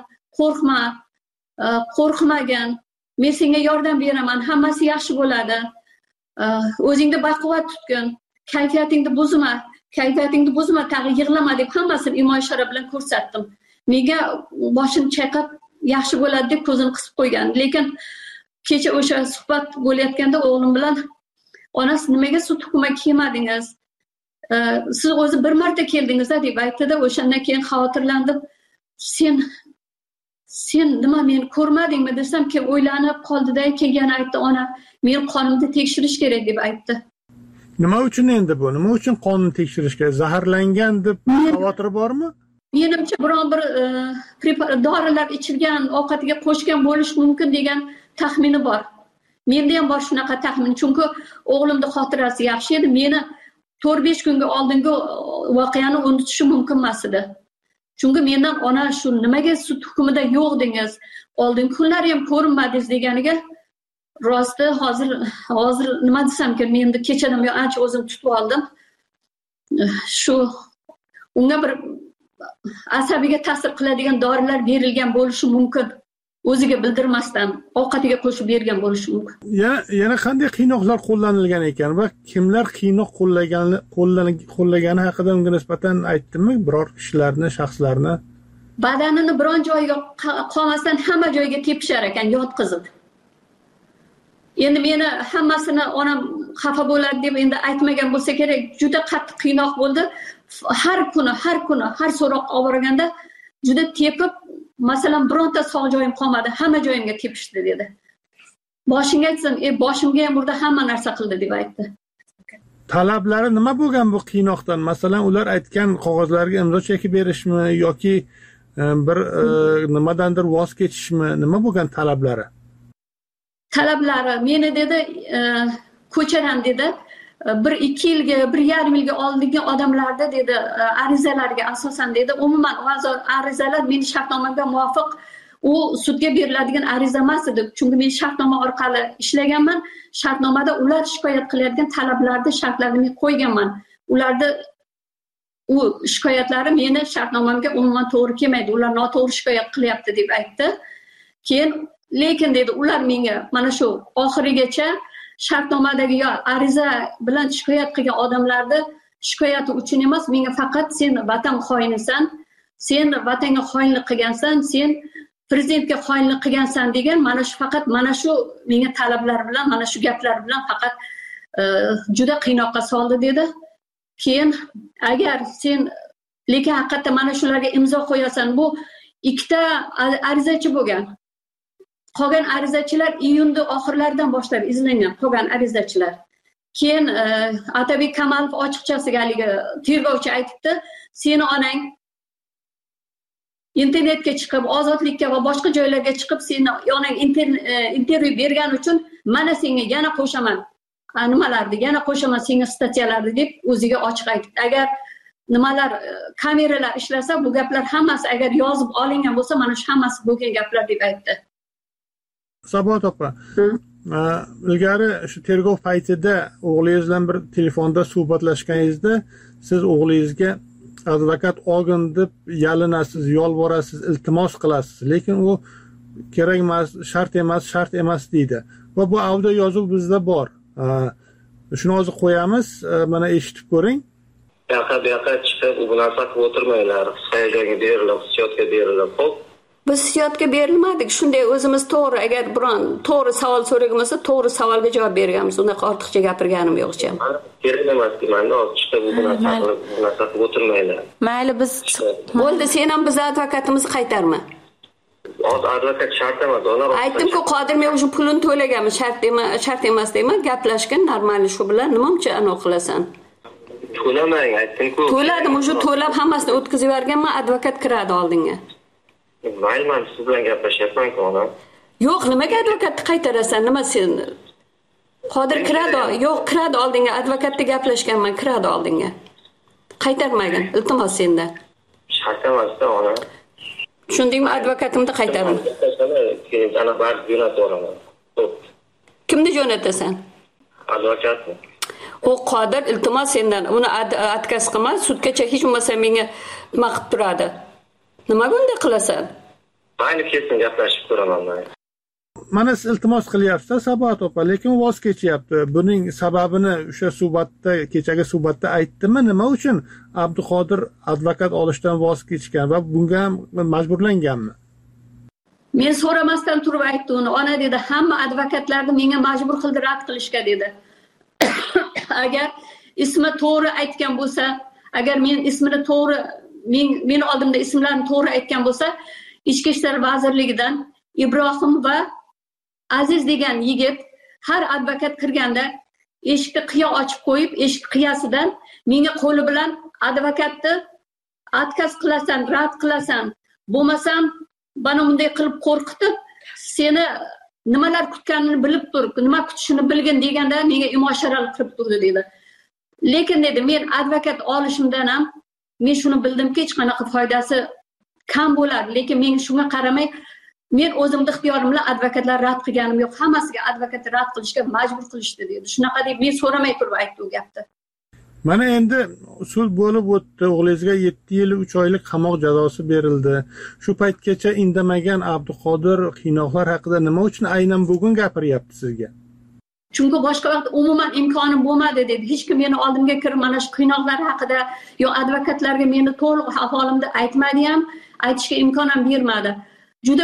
qo'rqmagin, men senga yordam beraman, hammasi yaxshi bo'ladi. O'zingni baquvvat tutgin, kayfiyatingni buzma, tag'i yig'lama deb hammasini imo-ishora bilan ko'rsatdim. Menga boshini chayqab yaxshi bo'ladi deb ko'zini qisib qo'ygan. Lekin kecha o'sha suhbat bo'layotganda o'g'lim bilan onasi nimaga sud hukmiga kelmadingiz? Siz o'zi bir marta keldingiz-da deb aytdi-da, o'shandan keyin xavotirlandim. Sen nima meni ko'rmadingmi desam, keyin o'ylanib qoldi-da, keyin yana aytdi, ona, men qonimni tekshirish kerak deb aytdi. Nima uchun endi bu? Nima uchun qonni tekshirish kerak? Zaharlangan deb xavotiri bormi? Menimcha biron bir dorilar ichilgan, ovqatiga qo'shgan bo'lish mumkin degan taxmini bor. Menda ham bor shunaqa taxmin, chunki o'g'limning xotirasi yaxshi edi. Meni 4-5 kunga oldingi voqeani unutishi mumkin emas edi. Chunki mendan ona shu nimaga sud hukmida yo'qdingiz, oldingi kunlari ham ko'rinmadingiz deganiga rosti hozir nima desam-ki, men endi kechadan buyon ancha o'zim tutib oldim. Shu unga bir asabiga ta'sir qiladigan dorilar berilgan bo'lishi mumkin. O'ziga bildirmasdan ovqatiga qo'shib bergan bo'lishi mumkin. Yana qanday qiynoqlar qo'llanilgan ekan va kimlar qiynoq qo'llagani haqida unga nisbatan aytdimi? Biror kishilarni, shaxslarni? Badanini biron joyiga qolmasdan hamma joyiga tepishar ekan, yotqizib. Endi meni hammasini onam xafa bo'ladi deb endi aytmagan bo'lsa kerak, juda qattiq qiynoq bo'ldi. Har kuni har so'roq olib borganda juda tepib, masalan, bironta sog' joyim qolmadi, hamma joyimga tepishdi dedi. Boshingga aytsam, boshimga ham burada hamma narsa qildi deb aytdi. Talablari nima bo'lgan bu qiynoqdan? Masalan, ular aytgan qog'ozlarga imzo chekib berishmi yoki bir nimadandir voz kechishmi? Nima bo'lgan talablari? Talablari meni dedi, ko'chadan dedi, 1-2 yilga, 1,5 yilga oldingi odamlarda dedi, arizalarga asosan dedi, umuman arizalar meni shartnomaga muvofiq u sudga beriladigan ariza emas edi. Chunki men shartnoma orqali ishlaganman. Shartnomada ular shikoyat qilayotgan talablarni, shartlarni men qo'yganman. u shikoyatlari meni shartnomamga umuman to'g'ri kelmaydi, ular noto'g'ri shikoyat qilyapti deb aytdi. Keyin lekin dedi ular menga mana shu oxirigacha shartnomadagi yo ariza bilan shikoyat qilgan odamlarni shikoyati uchun emas, menga faqat sen vatan xoinisan, sen vatanga xoinlik qilgansan, sen prezidentga xoinlik qilgansan degan faqat mana shu menga talablar bilan, mana shu gaplar bilan faqat juda qiynoqqa soldi dedi. Keyin agar sen lekin haqiqatda mana shularga imzo qo'yasan, bu ikkita arizachi bo'lgan. Qolgan arizachilar iyunning oxirlaridan boshlab izlangan qolgan arizachilar. Keyin Atabek Kamalov ochiqchasiga haligi tergovchi aytibdi, seni onang internetga chiqib, Ozodlikka va boshqa joylarga chiqib, seni onang intervyu bergani uchun mana senga yana qo'shaman. Nimalarni yana qo'shaman senga statyalarni deb o'ziga ochiq aytdi. Agar nimalar kameralar ishlasa, bu gaplar hammasi agar yozib olingan bo'lsa, mana shu hammasi bo'lgan gaplar deb aytdi. Saboq opa, ilgari shu tergov paytida o'g'lingiz bilan bir telefonda suhbatlashganingizda siz o'g'lingizga advokat olgin deb yalinasiz, yolvorasiz, iltimos qilasiz, lekin u kerak emas, shart emas deydi. Va bu audio yozuv bizda bor. Shuni hozir qo'yamiz, mana eshitib ko'ring. Yoqqa chiqib bu narsa qilib o'tirmanglar. Hayajonga berilib, hissiyotga berilib, xo'p. Biz hissiyotga berilmadik. Shunday o'zimiz to'g'ri, agar biron to'g'ri savol so'ragan bo'lsa, to'g'ri savolga javob berganmiz. Unaqa ortiqcha gapirganim yo'qcha. Kerak emas deyman-da, hozir chiqib bu narsa qilib o'tirmanglar. Mayli, biz bo'ldi, sen ham biz advokatimizni qaytarma. Hozir advokat shart emas, ona. Aytdim-ku, Qodir men o'sha pulini to'laganman, shart emas deyman, gaplashgan normal shu bilan nimamcha anav qilasan. To'lamang, aytdim-ku. To'ladim, o'sha to'lab hammasini o'tkazib yuborganman, advokat kiradi oldinga. Mayli, men siz bilan gaplashyapman-ku, ona. Yo'q, nimaga advokatni qaytarasan? Nima sen? Qodir kiradi, yo'q, kiradi oldinga, advokatda gaplashganman, kiradi oldinga. Qaytarmagin, iltimos sendan. Shart emas-da, ona. Tushundingmi, advokatimni qaytaraman. Keyin ana barib jo'natib olaman. Xo'p. Kimni jo'natasan? Advokatni. O Qodir, iltimos sendan uni отказ qilma, sudgacha hech bo'lmasa menga nima qilib turadi. Nima bunday qilasan? Mayli, kesin gaplashib ko'raman men. Mana siz iltimos qilyapsiz, Saboq opa, lekin voz kechyapti. Buning sababini o'sha suhbatda, kechagi suhbatda aytdimi, nima uchun Abduqodir advokat olishdan voz kechgan va bunga ham majburlanganmi? Men so'ramasdan turib aytdi uni. Ona dedi, hamma advokatlarni menga majbur qildi rad qilishga dedi. Agar ismi to'g'ri aytgan bo'lsa, agar men ismini to'g'ri, men oldimda ismlarni to'g'ri aytgan bo'lsa, Ichki ishlar vazirligidan Ibrohim va Aziz degan yigit har advokat kirganda eshikni qiya ochib qo'yib, eshik qiyasidan menga qo'li bilan advokatni отказ qilasan, rad qilasan, bo'lmasam bana bunday qilib qo'rqitib, seni nimalar kutganini bilib tur, nima kutishini bilgin deganda menga imosharalar qilib turdi dedi. Lekin dedi, men advokat olishimdan ham men shuni bildimki, hech qanaqa foydasi kam bo'ladi, lekin men shunga qaramay men o'zimning ixtiyorim bilan advokatlar rad qilganim yo'q, hammasiga advokatni rad qilishga majbur qilishdi dedi. Shunaqa deb men so'ramay turib aytdi u gapni. Mana endi sud bo'lib o'tdi, o'g'lingizga 7 yil 3 oylik qamoq jazosi berildi. Shu paytgacha indamagan Abduqodir qiynoqlar haqida nima uchun aynan bugun gapiryapti sizga? Chunki boshqa vaqt umuman imkonim bo'lmadi dedi. Hech kim meni oldimga kirib mana shu qiynoqlar haqida yo advokatlarga meni to'liq ahvolimni aytmadi ham, aytishga imkon ham bermadi. Juda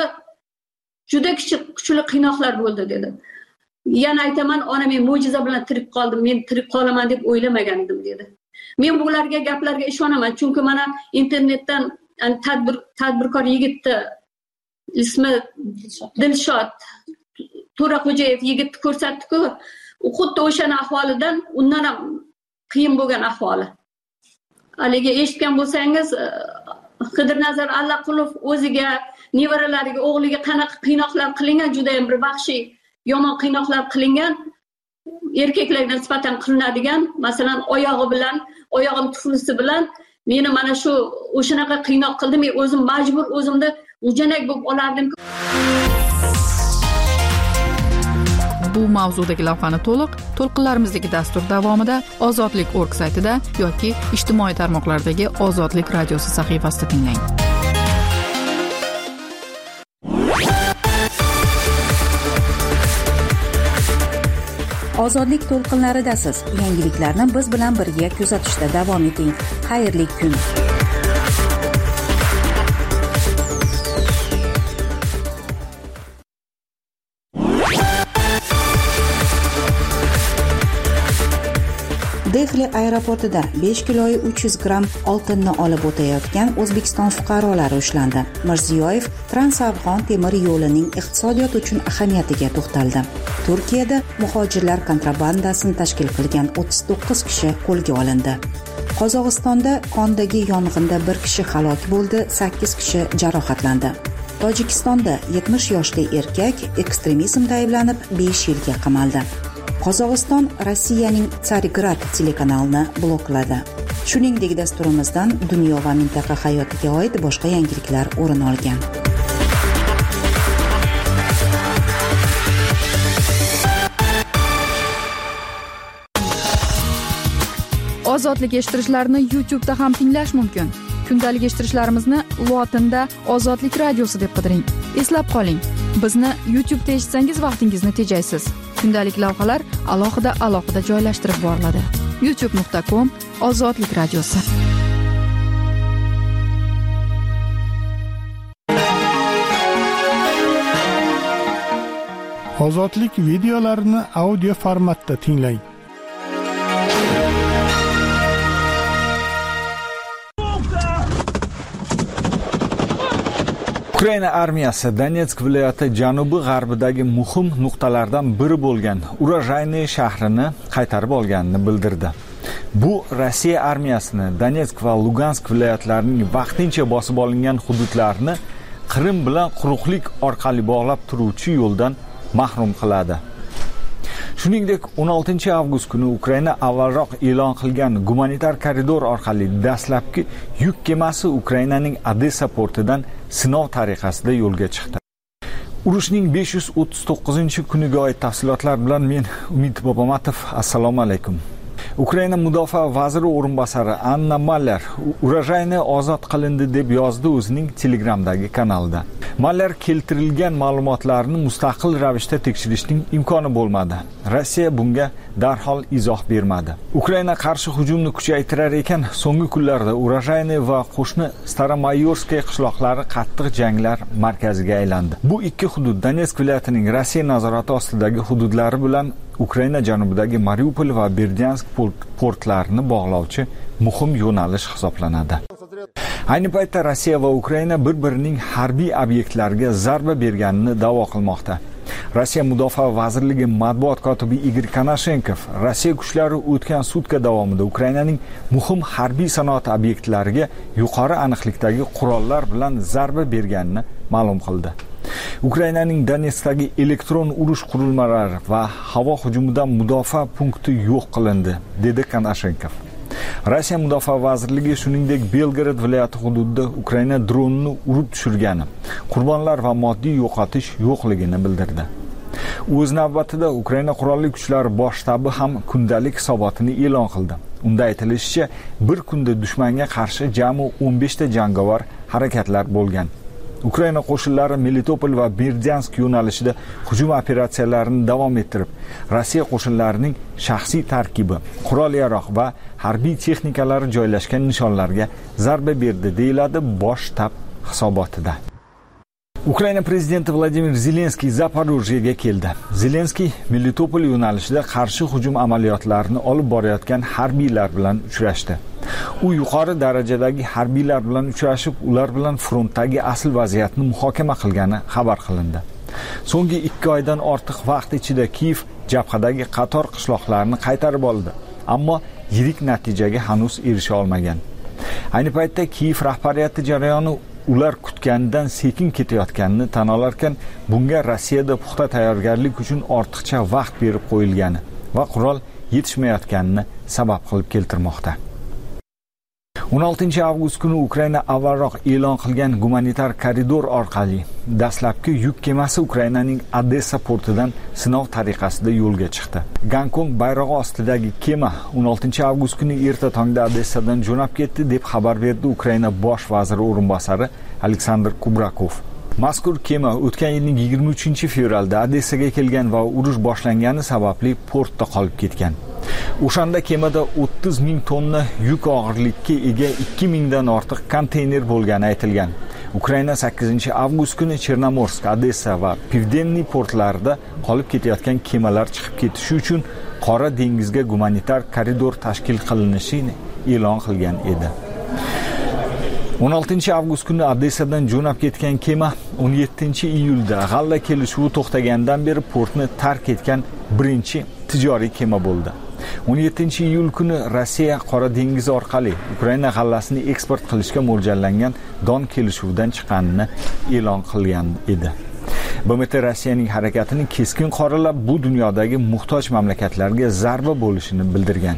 kuchli qiynoqlar bo'ldi dedi. Yana aytaman, ona men mo'jiza bilan tirik qoldim, men tirik qolaman deb o'ylamagan edim dedi. Men bularga gaplarga ishonaman, chunki mana internetdan tadbirkor yigitni ismi Dilshod To'raqo'jayev yigitni ko'rsatdi-ku, u xuddi o'shani ahvolidan undan ham qiyin bo'lgan ahvoli. Haliga eshitgan bo'lsangiz, Qidirnazar Allaqulov o'ziga, nevaralariga, o'g'liga qanaqa qiynoqlar qilingan, juda ham bir vahshiy, yomon qiynoqlar qilingan, erkaklarga nisbatan qilinadigan, masalan, oyog'im tuflisi bilan meni mana shu o'shanaqa qiynoq qildi, men o'zim majbur o'zimni ujanak bo'lib olardim. Bu mavzudagi lavhani to'lqinlarimizdagi dastur davomida ozodlik.org saytida yoki ijtimoiy tarmoqlardagi Ozodlik radiosi sahifasida tinglang. Ozodlik to'lqinlaridasiz. Yangiliklarni biz bilan birga kuzatishda davom eting. Xayrli kun. Dehli aeroportida 5 kilo 300 gramm oltinni olib o'tayotgan O'zbekiston fuqarolari ushlandi. Mirziyoyev Trans-Afg'on temir yo'lining iqtisodiyot uchun ahamiyatiga to'xtaldi. Turkiyada muhojirlar kontrabandasini tashkil qilgan 39 kishi qo'lga olindi. Qozog'istonda kondagi yong'inda 1 kishi halok bo'ldi, 8 kishi jarohatlandi. Tojikistonda 70 yoshli erkak ekstremizmda ayblanib 5 yilga qamaldi. Qozog'iston Rossiyaning Tsargrad telekanalini blokladi. Shuningdek, dasturimizdan dunyo va mintaqa hayotiga oid boshqa yangiliklar o'rin olgan. Ozodlik eshittirishlarni YouTube'da ham tinglash mumkin. Kundalik eshittirishlarimizni lotinda Ozodlik radiosi deb qidiring. Eslab qoling, bizni YouTube'da eshitsangiz vaqtingizni tejaysiz. Kundalik lavhalar alohida joylashtirib boriladi. youtube.com Ozodlik radiosi. Ozodlik videolarini audio formatda tinglang. Ukraina armiyasi Donetsk viloyati janubi-g'arbidagi muhim nuqtalardan biri bo'lgan Urajayny shahrini qaytarib olganini bildirdi. Bu Rossiya armiyasini Donetsk va Lugansk viloyatlarining vaqtincha bosib olingan hududlarini Qrim bilan quruqlik orqali bog'lab turuvchi yo'ldan mahrum qiladi. Shuningdek, 16 avgust kuni Ukraina avvalroq e'lon qilgan gumanitar koridor orqali dastlabki yuk kemasi Ukrainaning Odessa portidan sinov tariqasida yo'lga chiqdi. Urushning 539-kuniga oid tafsilotlar bilan men Umid Bobomatov. Assalomu alaykum. Ukraina mudofaa vaziri o'rinbosari Anna Maller Urajayny ozod qilindi deb yozdi o'zining Telegramdagi kanalida. Maller keltirilgan ma'lumotlarni mustaqil ravishda tekshirishning imkoni bo'lmadi. Rossiya bunga darhol izoh bermadi. Ukraina qarshi hujumni kuchaytirar ekan, so'nggi kunlarda Urajayny va qo'shni Staromayorskiy qishloqlari qattiq janglar markaziga aylandi. Bu ikki hudud Donetsk viloyatining Rossiya nazorati ostidagi hududlari bilan Ukraina janubidagi Mariupol va Berdyansk portlarini bog'lovchi muhim yo'nalish hisoblanadi. Ayni paytda Rossiya va Ukraina bir-birining harbiy obyektlariga zarba berganini da'vo qilmoqda. Rossiya Mudofaa vazirligi matbuot kotibi Igor Konashenkov Rossiya kuchlari o'tgan sutka davomida Ukrainaning muhim harbiy sanoat obyektlariga yuqori aniqlikdagi qurollar bilan zarba berganini ma'lum qildi. Ukrainaning Donetskdagi elektron urush qurilmalari va havo hujumidan mudofaa punkti yo'q qilindi, dedi Konashenkov. Rossiya Mudofaa vazirligi shuningdek Belgorod viloyati hududida Ukraina dronini urib tushirgani, qurbonlar va moddiy yo'qotish yo'qligini bildirdi. O'z navbatida Ukraina qurolli kuchlari bosh shtabi ham kundalik hisobotini e'lon qildi. Unda aytilishicha, bir kunda dushmanga qarshi jami 15 ta jangovar harakatlar bo'lgan. Ukraina qo'shinlari Melitopol va Berdyansk yo'nalishida hujum operatsiyalarini davom ettirib, Rossiya qo'shinlarining shaxsiy tarkibi, qurol-yarog' va harbiy texnikalari joylashgan nishonlarga zarba berdi, deyiladi bosh shtab hisobotida. Ukraina prezidenti Vladimir Zelenskiy Zaporojyega keldi. Zelenskiy Melitopol yo'nalishida qarshi hujum amaliyotlarini olib borayotgan harbiylar bilan uchrashdi. U yuqori darajadagi harbiylar bilan uchrashib, ular bilan frontdagi asl vaziyatni muhokama qilgani xabar qilindi. So'nggi 2 oydan ortiq vaqt ichida Kiyev jabhadagi qator qishloqlarni qaytarib oldi, ammo yirik natijaga hanuz erisha olmagan. Ayni paytda Kiyev rahbariyati jarayoni ular kutgandan sekin ketayotganini tan olarkan, bunga Rossiyada puxta tayyorgarlik uchun ortiqcha vaqt berib qo'yilgani va qurol yetishmayotganini sabab qilib keltirmoqda. 16-avgust kuni Ukraina avvalroq e'lon qilgan gumanitar koridor orqali dastlabki yuk kemasi Ukrainaning Odessa portidan sinov tariqasida yo'lga chiqdi. Gonkong bayrog'i ostidagi kema 16-avgust kuni erta tongda Odessadan jo'nab ketdi deb xabar berdi Ukraina bosh vaziri o'rinbosari Aleksandr Kubrakov. Mazkur kema o'tgan yilning 23-fevralda Odessaga kelgan va urush boshlangani sababli portda qolib ketgan. O'shanda kemada 30 ming tonna yuk og'irlikka ega 2000 dan ortiq konteyner bo'lgani aytilgan. Ukraina 8-avgust kuni Chernomorsk, Odessa va Pivdenniy portlarida qolib ketayotgan kemalar chiqib ketishi uchun Qora dengizga gumanitar koridor tashkil qilinishini e'lon qilgan edi. 16-avgust kuni Odessadan jo'nab ketgan kema 17-iyulda g'alla kelishuvi to'xtagandan beri portni tark etgan birinchi tijoriy kema bo'ldi. 17-iyul kuni Rossiya Qora dengiz orqali Ukraina g'allasini eksport qilishga mo'ljallangan Don kelishuvidan chiqqanini e'lon qilgan edi. BMT Rossiyaning harakatini keskin qoralab, bu dunyodagi muhtoj mamlakatlarga zarba bo'lishini bildirgan.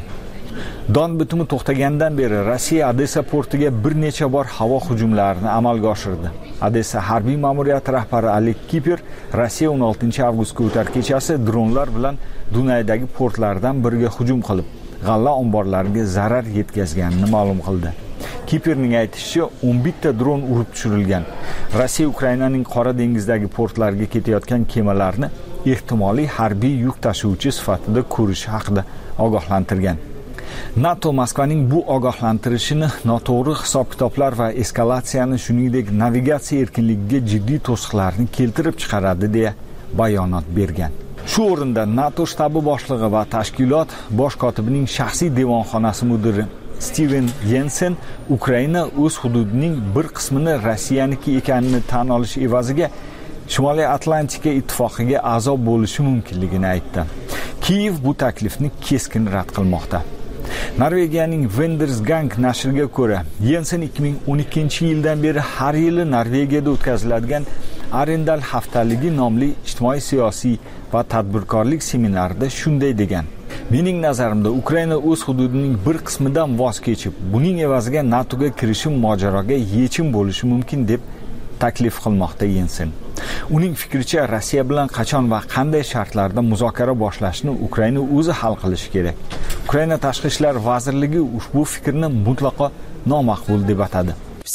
Don bitimi to'xtagandan beri Rossiya Odessa portiga bir necha bor havo hujumlarini amalga oshirdi. Odessa harbiy ma'muriyati rahbari Oleg Kiper Rossiya 16-avgustga o'tar kechasi dronlar bilan Dunaydagi portlardan biriga hujum qilib, g'alla omborlariga zarar yetkazganini ma'lum qildi. Kiperning aytishicha, 11 ta dron urib tushirilgan. Rossiya Ukrainaning Qora dengizdagi portlarga ketayotgan kemalarni ehtimoliy harbiy yuk tashuvchi sifatida ko'rishi haqida ogohlantirgan. NATO Moskvaning bu ogohlantirishini noto'g'ri hisob-kitoblar va eskalatsiyani, shuningdek navigatsiya erkinligiga jiddiy to'siqlarni keltirib chiqaradi deya bayonot bergan. Shu o'rinda NATO shtabi boshlig'i va tashkilot bosh kotibining shaxsiy devonxonasi mudiri Steven Jensen Ukraina o'z hududining bir qismini Rossiyaniki ekanini tan olish evaziga Shimoliy Atlantika ittifoqiga a'zo bo'lishi mumkinligini aytdi. Kiyev bu taklifni keskin rad qilmoqda. Norvegiyaning Vendersgang nashriga ko'ra, Jensen 2012-yildan beri har yili Norvegiyada o'tkaziladigan Arendal haftaligi nomli ijtimoiy-siyosiy va tadbirkorlik seminarida shunday degan: "Mening nazarimda Ukraina o'z hududining bir qismidan voz kechib, buning evaziga NATOga kirishi mojaroga yechim bo'lishi mumkin" deb taklif qilmoqda Jensen. Uning fikricha, Rossiya bilan qachon va qanday shartlarda muzokara boshlashni Ukraina o'zi hal qilishi kerak. Ukraina tashqi ishlar vazirligi ushbu fikrni mutlaqo nomaqbul deb atadi.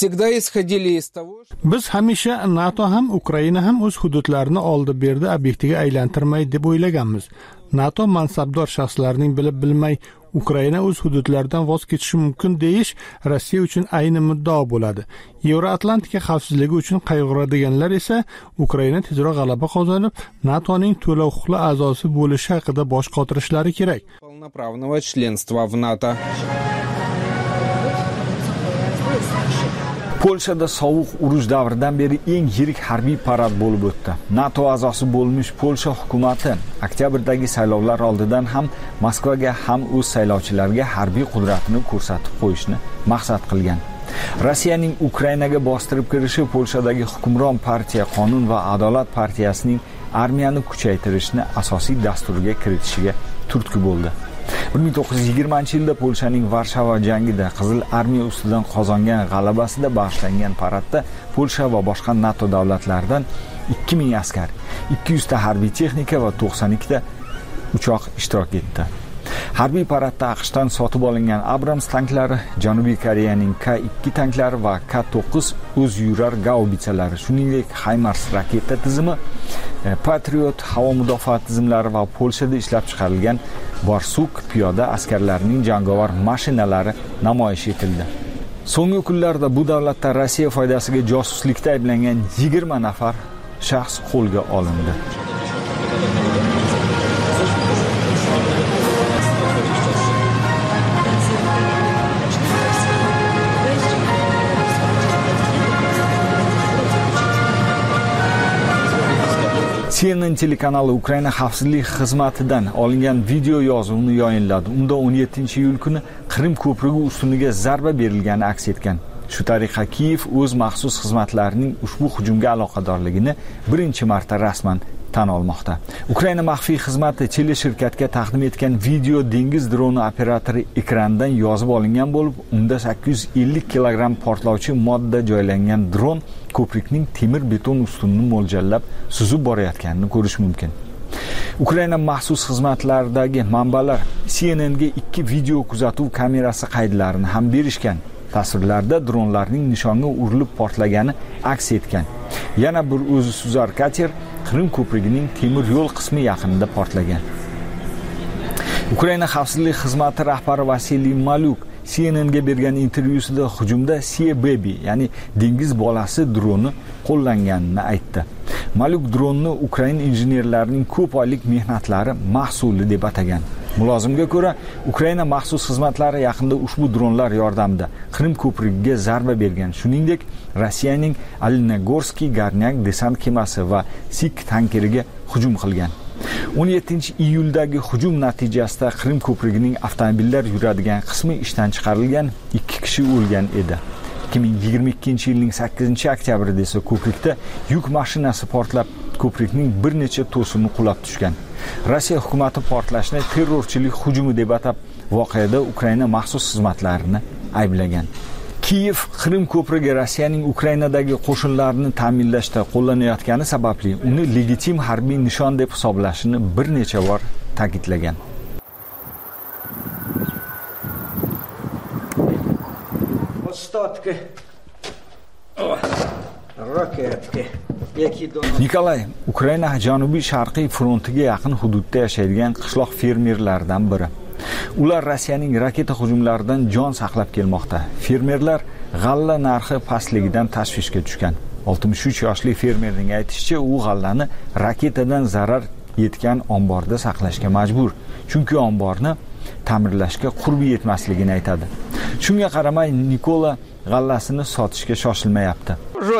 Biz hamisha NATO ham Ukraina ham o'z hududlarini oldi-berdi obyektiga aylantirmaydi deb o'ylaganmiz. NATO mansabdor shaxslarning bilib-bilmay Ukraina o'z hududlaridan voz kechishi mumkin deyish Rossiya uchun ayni muddao bo'ladi. Yevroatlantika xavfsizligi uchun qayg'uradiganlar esa Ukraina tezroq g'alaba qozonib, NATOning to'la huquqli a'zosi bo'lishi haqida bosh qotirishlari kerak. Polshada sovuq urush davridan beri eng yirik harbiy parad bo'lib o'tdi. NATO a'zosi bo'lmish Polsha hukumatı oktyabrdagi saylovlar oldidan ham Moskvaga ham o'z saylovchilariga harbiy qudratini ko'rsatib qo'yishni maqsad qilgan. Rossiyaning Ukrainaga bostirib kirishi Polshadagi hukmron partiya Qonun va adolat partiyasining armiyani kuchaytirishni asosiy dasturiga kiritishiga turtki bo'ldi. 1920-yilda Polshaning Varshava jangida Qizil armiya ustidan qozongan g'alabasida bag'ishlangan paradda Polsha va boshqa NATO davlatlaridan 2000 askar, 200 ta harbiy texnika va 92 ta uchoq ishtirok etdi. Harbiy paradda AQShdan sotib olingan Abrams tanklari, Janubiy Koreyaning K2 tanklari va K9 o'z yurar gaubitsalari, shuningdek HIMARS raketa tizimi, Patriot havo mudofaa tizimlari va Polshada ishlab chiqarilgan Borsuk piyoda askarlarining jangovar mashinalari namoyish etildi. So'nggi kunlarda bu davlatda Rossiya foydasiga josuslikda ayblangan 20 nafar shaxs qo'lga olindi. CNN telekanali Ukraina xavfsizlik xizmatidan olingan video yozuvni yayinladi. Unda 17-iyul kuni Qrim ko'prigi ustuniga zarba berilgani aks etgan. Shu tariqa Kiyev o'z maxsus xizmatlarining ushbu hujumga aloqadorligini birinchi marta rasman tan olmoqda. Ukraina maxfiy xizmati Chile shirkatga taqdim etgan video dengiz droni operatori ekranidan yozib olingan bo'lib, unda 850 kilogramm portlovchi modda joylangan dron ko'prikning temir beton ustunini mo'ljallab suzib borayotganini ko'rish mumkin. Ukraina maxsus xizmatlaridagi manbalar CNNga 2 video kuzatuv kamerasi qaydlarini ham berishgan. Tasvirlarda dronlarning nishonga urilib portlagani aks etgan. Yana bir o'zi suzar kater Qrim ko'prigining temir yo'l qismi yaqinida portlagan. Ukraina xavfsizlik xizmati rahbari Vasiliy Malyuk CNNga bergan intervyusida hujumda Sea Baby, ya'ni dengiz bolasi droni qo'llanganini aytdi. Malyuk dronni Ukraina injenerlarining ko'p oylik mehnatlari mahsuli deb atagan. Mulozimga ko'ra, Ukraina maxsus xizmatlari yaqinda ushbu dronlar yordamida Qrim ko'prigiga zarba bergan. Shuningdek, Rossiyaning Alinogorskiy garnyak desant kemasi va Sik tankeriga hujum qilgan. 17-iyuldagi hujum natijasida Qrim ko'prigining avtomobillar yuradigan qismi ishdan chiqarilgan, 2 kishi o'lgan edi. 2022-yilning 8-oktyabrida esa ko'prikda yuk mashinasi portlab, ko'prikning bir necha to'sini qulab tushgan. Rossiya hukumati portlashni terrorchilik hujumi deb atab, voqeada Ukraina maxsus xizmatlarini ayblagan. Kiyev Qrim ko'prigi Rossiyaning Ukrainadagi qo'shinlarini ta'minlashda qo'llanayotgani sababli uni legitim harbiy nishon deb hisoblashini bir necha bor ta'kidlagan. Nikolay Ukraina janubiy sharqiy frontiga yaqin hududda yashaydigan qishloq fermerlaridan biri. Ular Rossiyaning raketa hujumlaridan jon saqlab kelmoqda. Fermerlar g'alla narxi pastligidan tashvishga tushgan. 63 yoshli fermerning aytishicha, u g'allani raketadan zarar yetgan omborda saqlashga majbur. Chunki omborni ta'mirlashga qurbi yetmasligini aytadi. Shunga qaramay Nikola g'allasini sotishga shoshilmayapti.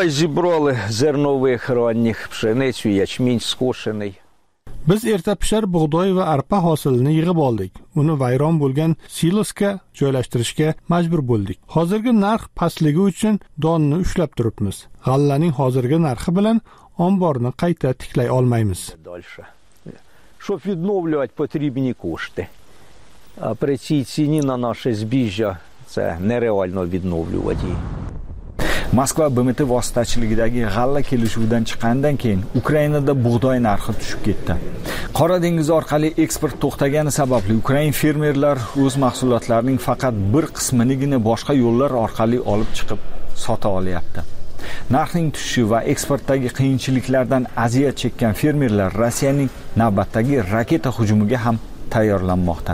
Biz erta pishar bug'doy va arpa hosilini yig'ib oldik. Uni vayron bo'lgan silosga joylashtirishga majbur bo'ldik. Hozirgi narx pastligi uchun donni ushlab turibmiz. G'allaning hozirgi narxi bilan omborni qayta tiklay olmaymiz. Щоб відновлювати потрібні кошти. А при цій ціні на наше збіжжя це нереально відновлювати. Moskva BMT vositachiligidagi g'alla kelishuvidan chiqqandan keyin Ukrainada bug'doy narxi tushib ketdi. Qora dengiz orqali eksport to'xtagani sababli Ukrain fermerlar o'z mahsulotlarining faqat bir qisminigina boshqa yo'llar orqali olib chiqib sota olyapti. Narxning tushishi va eksportdagi qiyinchiliklardan aziyat chekkan fermerlar Rossiyaning navbatdagi raketa hujumiga ham tayyorlanmoqda.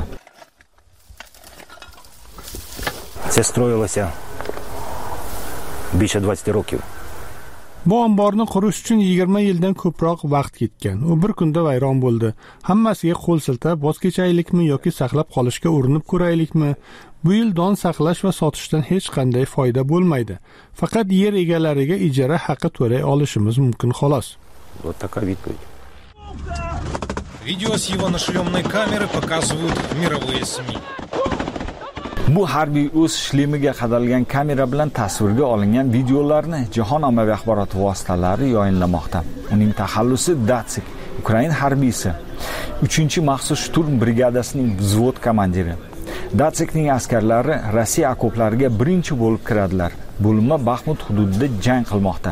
Це строїлося більше 20 років. Bu omborni qurish uchun 20 yildan ko'proq vaqt ketgan. U bir kunda vayron bo'ldi. Hammasiga qo'l siltab, voz kechaylikmi yoki saqlab qolishga urinib ko'raylikmi? Bu yil don saqlash va sotishdan hech qanday foyda bo'lmaydi. Faqat yer egalariga ijara haqi to'lay olishimiz mumkin xolos. Вот такая відповідь. Видео с его нашлемной камеры показывают мировые СМИ. Bu harbiy o'z shlemiga qadalgan kamera bilan tasvirga olingan videolarni jahon ommaviy axborot vositalari yayinlamoqda. Uning taxallusi Datsik, Ukraina harbiysi, 3-maxsus shturm brigadasining vзвод komandiri. Datsikning askarlari Rossiya okoplariga birinchi bo'lib kiradilar. Bo'linma Baxmut hududida jang qilmoqda.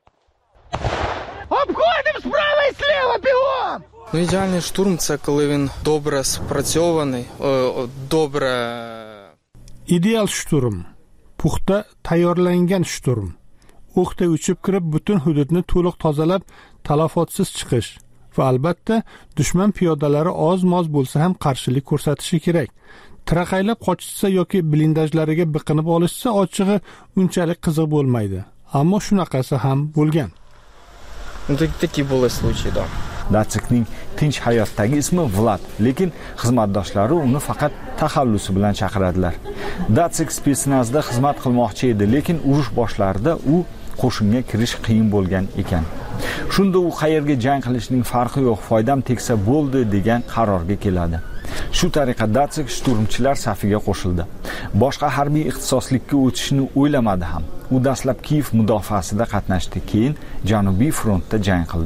Обходим справа і слева, бігом! Ідеальний штурм – це коли він добре спрацьований, добре... Ideal shturm, puxta tayyorlangan shturm. O'qda uchib kirib, butun hududni to'liq tozalab, talofotsiz chiqish va albatta dushman piyodalari oz-moz bo'lsa ham qarshilik ko'rsatishi kerak. Tiraqaylab qochishsa yoki blindajlariga biqinib olishsa, ochig'i unchalik qiziq bo'lmaydi. Ammo shunaqasi ham bo'lgan. Такие были случаи, да. Datsikning tinch hayotdagi ismi Vlad, lekin xizmatdoshlari uni faqat taxallusi bilan chaqiradilar. Datsik spetsnazda xizmat qilmoqchi edi, lekin urush boshlarida u qo'shinga kirish qiyin bo'lgan ekan. Shunda u qayerga jang qilishning farqi yo'q, foydam tegsa bo'ldi degan qarorga keladi. Shu tariqa Datsik shturmchilar safiga qo'shildi. Boshqa harbiy ixtisoslikka o'tishni o'ylamadi ham. U dastlab Kiyev mudofaasida qatnashdi, keyin Janubiy frontda jang qildi.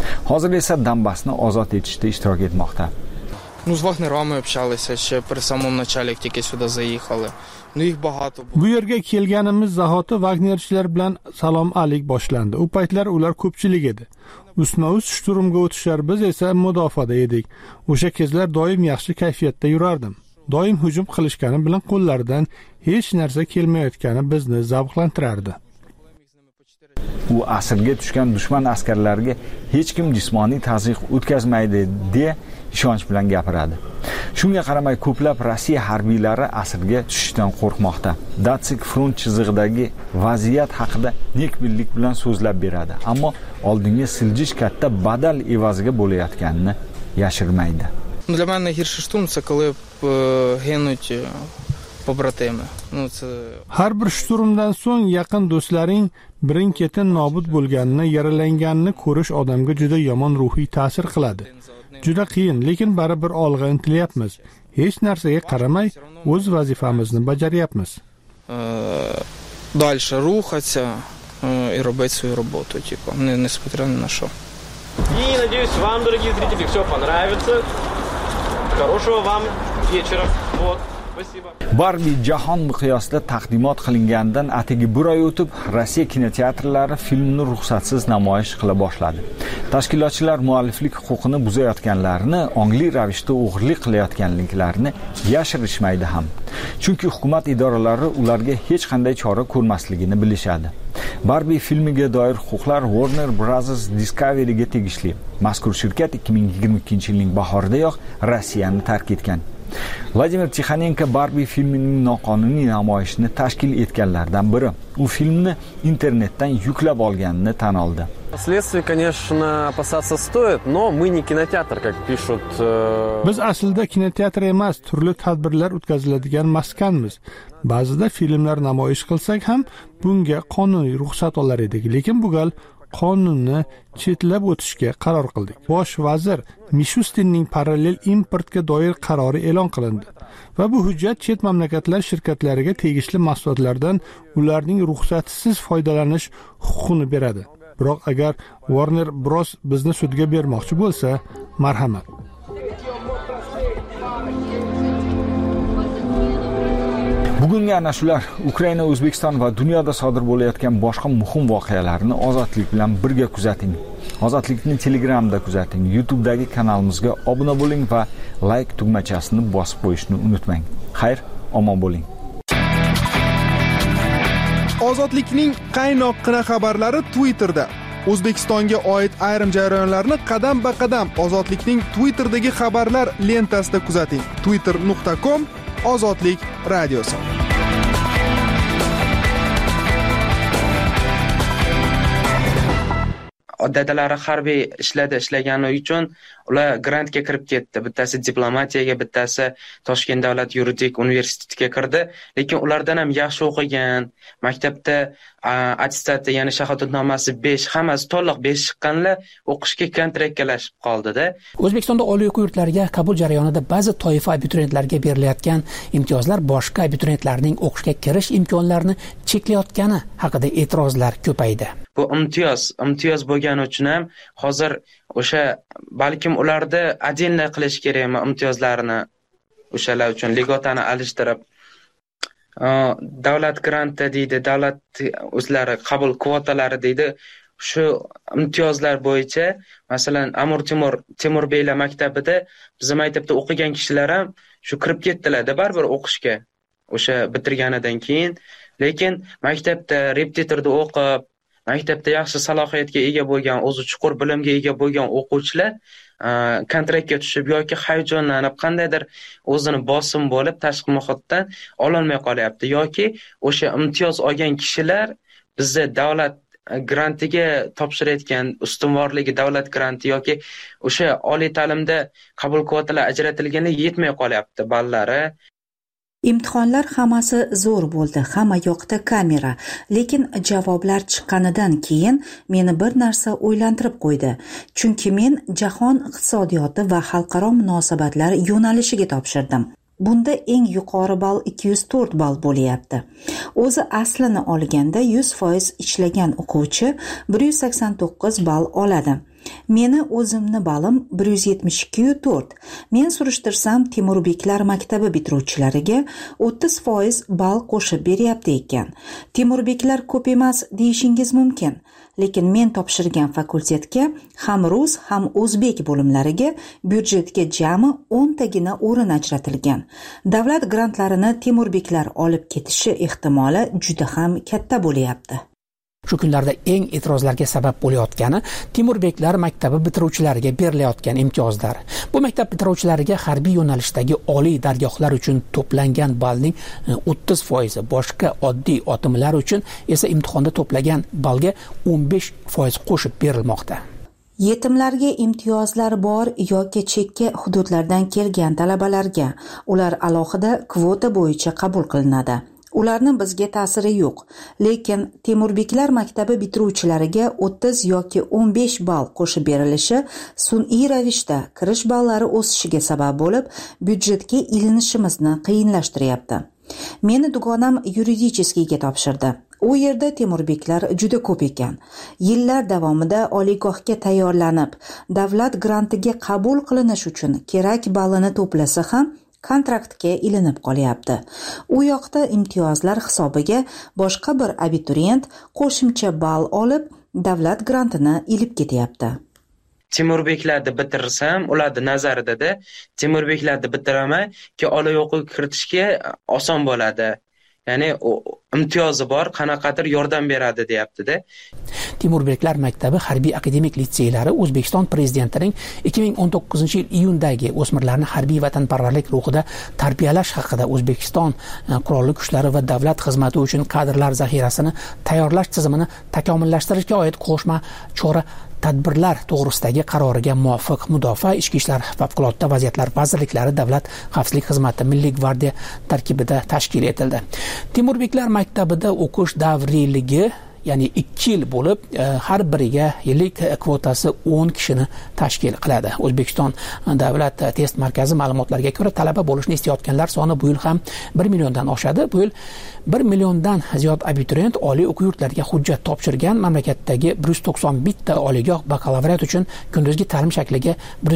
Hozir esa Donbassni ozod etishda ishtirok etmoqda. Ну, з вагнерами общалися ще при самому началі, як тільки сюди заїхали. Ну, їх багато було. Bu yerga kelganimiz zahoti Wagnerchilar bilan salom alik boshlandi. U paytlar ular ko'pchilik edi. Ustma-ust shturmga o'tishar, biz esa mudofaada edik. O'sha kezlar doim yaxshi kayfiyatda yurardim. Doim hujum qilishgani bilan qo'llaridan hech narsa kelmayotgani bizni zavqlantirardi. U asirga tushgan dushman askarlariga hech kim jismoniy tazyiq o'tkazmaydi deya ishonch bilan gapiradi. Shunga qaramay ko'plab Rossiya harbiylari asirga tushishdan qo'rqmoqda. Datsik front chizig'idagi vaziyat haqida nekbinlik bilan so'zlab beradi, ammo oldinga siljish katta badal evaziga bo'layotganini yashirmaydi. Для мене найгірший штурм це коли гинуть побратими. Ну це Har bir shturmdan so'ng yaqin do'stlaring birin-ketin nobud bo'lganini, yaralanganini ko'rish odamga juda yomon ruhiy ta'sir qiladi. Juda qiyin, lekin baribir olg'a intilyapmiz. Hech narsaga qaramay o'z vazifamizni bajaryapmiz. Дальше рухатися і робити свою роботу, типу, несмотря ні на що. И надеюсь, вам, дорогие зрители, все понравится. Хорошего вам вечера. Вот. Спасибо. Barbie jahon miqyosida taqdimot qilinganidan atigi bir oy o'tib, Rossiya kinoteatrlari filmni ruxsatsiz namoyish qila boshladi. Tashkilotchilar mualliflik huquqini buzayotganlarni, ongli ravishda o'g'irlik qilayotganliklarini yashirishmaydi ham. Chunki hukumat idoralari ularga hech qanday chora ko'rmasligini bilishadi. Barbie filmiga doir huquqlar Warner Bros. Discovery'ga tegishli. Mazkur shirkat 2022-yilning bahoridayoq Rossiyani tark etgan. Vladimir Tixanenko Barbie filmining noqonuniy namoyishini tashkil etganlardan biri. U filmni internetdan yuklab olganini tan oldi. Следствие, конечно, опасаться стоит, но мы не кинотеатр, как пишут. Biz aslida kinoteatr emas, turli tadbirlar o'tkaziladigan maskanmiz. Ba'zida filmlar namoyish qilsak ham bunga qonuniy ruxsat olar edik, lekin bu gal qonunni chetlab o'tishga qaror qildik. Bosh vazir Mishustinning parallel importga doir qarori e'lon qilindi va bu hujjat chet mamlakatlar shirkatlariga tegishli mahsulotlardan ularning ruxsatsiz foydalanish huquqini beradi. Biroq agar Warner Bros bizni sudga bermoqchi bo'lsa, marhamat. Bugungi ana shular Ukraina, O'zbekiston va dunyoda sodir bo'layotgan boshqa muhim voqealarni Ozodlik bilan birga kuzating. Ozodlikni Telegramda kuzating. YouTube'dagi kanalimizga obuna bo'ling va like tugmachasini bosib qo'yishni unutmang. Xayr, omon bo'ling. Ozodlikning qaynoqqina xabarlari Twitterda. O'zbekistonga oid ayrim jarayonlarni qadam-ba-qadam Ozodlikning Twitter'dagi xabarlar lentasida kuzating. twitter.com/Ozodlik radiosi. Dadalari harbiy ishlagani uchun ular grantga kirib ketdi. Bittasi diplomatiyaga, bittasi Toshkent davlat yuridik universitetiga kirdi. Lekin ulardan ham yaxshi o'qigan, maktabda attestati, ya'ni shahodatnomasi 5, hammasi to'liq 5 chiqqanlar o'qishga kontraktgalashib qoldi-da. O'zbekistonda oliy o'quv yurtlariga qabul jarayonida ba'zi toifa abituriyentlarga berilayotgan imtiyozlar boshqa abituriyentlarning o'qishga kirish imkonlarini cheklayotgani haqida e'tirozlar ko'paydi. Bu imtiyoz bo'lgani uchun ham hozir o'sha balkim ularda отдельно qilish kerakmi imtiyozlarini, o'shalar uchun ligotani alishtirib davlat granti deydi, davlat o'zlari qabul kvotalari deydi. Shu imtiyozlar bo'yicha masalan Amir Temurbeylar maktabida bizim maktabda o'qigan kishilar ham shu kirib ketdilar-da baribir o'qishga o'sha bitirganidan keyin. Lekin maktabda repetitorda o'qib, maktabda yaxshi salohiyatga ega bo'lgan, o'zi chuqur bilimga ega bo'lgan o'quvchilar kontraktga tushib yoki hayajonlanib qandaydir o'zini bosim bo'lib tashqi muhitdan ololmay qolyapti yoki o'sha imtiyoz olgan kishilar bizda davlat grantiga topshirayotgan ustunvorligi davlat granti yoki o'sha oliy ta'limda qabul kvotalar ajratilganda yetmay qolyapti ballari. Imtihonlar hammasi zo'r bo'ldi, hamma yoqda kamera, lekin javoblar chiqqanidan keyin meni bir narsa o'ylantirib qo'ydi. Chunki men jahon iqtisodiyoti va xalqaro munosabatlar yo'nalishiga topshirdim. Bunda eng yuqori ball 204 ball bo'lyapti. O'zi aslini olganda 100% ishlagan o'quvchi 189 ball oladi. Meni o'zimni balim 172.4. Men surishtirsam Temurbeklar maktabi bitiruvchilariga 30% ball qo'shib beryapti ekan. Temurbeklar ko'p emas deyishingiz mumkin. Lekin men topshirgan fakultetga ham rus, ham o'zbek bo'limlariga byudjetga jami 10 tagina o'rin ajratilgan. Davlat grantlarini Temurbeklar olib ketishi ehtimoli juda ham katta bo'lyapti. Shu kunlarda eng e'tirozlarga sabab bo'layotgani Temurbeklar maktabi bitiruvchilariga berilayotgan imtiyozlar. Bu maktab bitiruvchilariga harbiy yo'nalishdagi oliy dargohlar uchun to'plangan ballning 30%, boshqa oddiy otimlar uchun esa imtihonda to'plagan ballga 15% qo'shib berilmoqda. Yetimlarga imtiyozlar bor yoki chekka hududlardan kelgan talabalarga ular alohida kvota bo'yicha qabul qilinadi. Ularning bizga ta'siri yo'q, lekin Temurbeklar maktabi bitiruvchilariga 30 yoki 15 ball qo'shib berilishi sun'iy ravishda kirish ballari o'sishiga sabab bo'lib, byudjetga ilinishimizni qiyinlashtiryapti. Meni dugonam yuridicheskiyga topshirdi. U yerda Temurbeklar juda ko'p ekan. Yillar davomida oliygohga tayyorlanib, davlat grantiga qabul qilinish uchun kerak ballini to'plasa ham kontraktga ilinib qolyapti. U yoqda imtiyozlar hisobiga boshqa bir abituriyent qo'shimcha ball olib, davlat grantini ilib ketyapti. Temurbeklarni bitirsam, ularning nazarida Temurbeklarni bitiraman, ki oliy o'quv kiritishga oson bo'ladi. Ya'ni imtiyozi bor, qanaqadir yordam beradi deyapti-da. Temurbeklar maktabi harbiy akademik litseylari O'zbekiston prezidentining 2019-yil iyundagi o'smirlarni harbiy vatanparvarlik ruhida tarbiyalash haqida O'zbekiston qurolli kuchlari va davlat xizmati uchun kadrlar zaxirasini tayyorlash tizimini takomillashtirishga oid qo'shma chora tadbirlar to'g'risidagi qaroriga muvofiq Mudofaa, Ichki ishlar, favqulodda vaziyatlar vazirliklari, Davlat xavfsizlik xizmati, Milliy gvardiya tarkibida tashkil etildi. Temurbeklar maktabida o'qish davriyligi ya'ni 2 yil bo'lib, har biriga yillik kvotasi 10 kishini tashkil qiladi. O'zbekiston Davlat test markazi ma'lumotlariga ko'ra, talaba bo'lishni istayotganlar soni bu yil ham 1 milliondan oshadi. Bu yil 1 milliondan ziyod abituriyent oliy o'quv yurtlariga hujjat topshirgan. Mamlakatdagi 191 ta oliygoh bakalavriat uchun kunduzgi ta'lim shakliga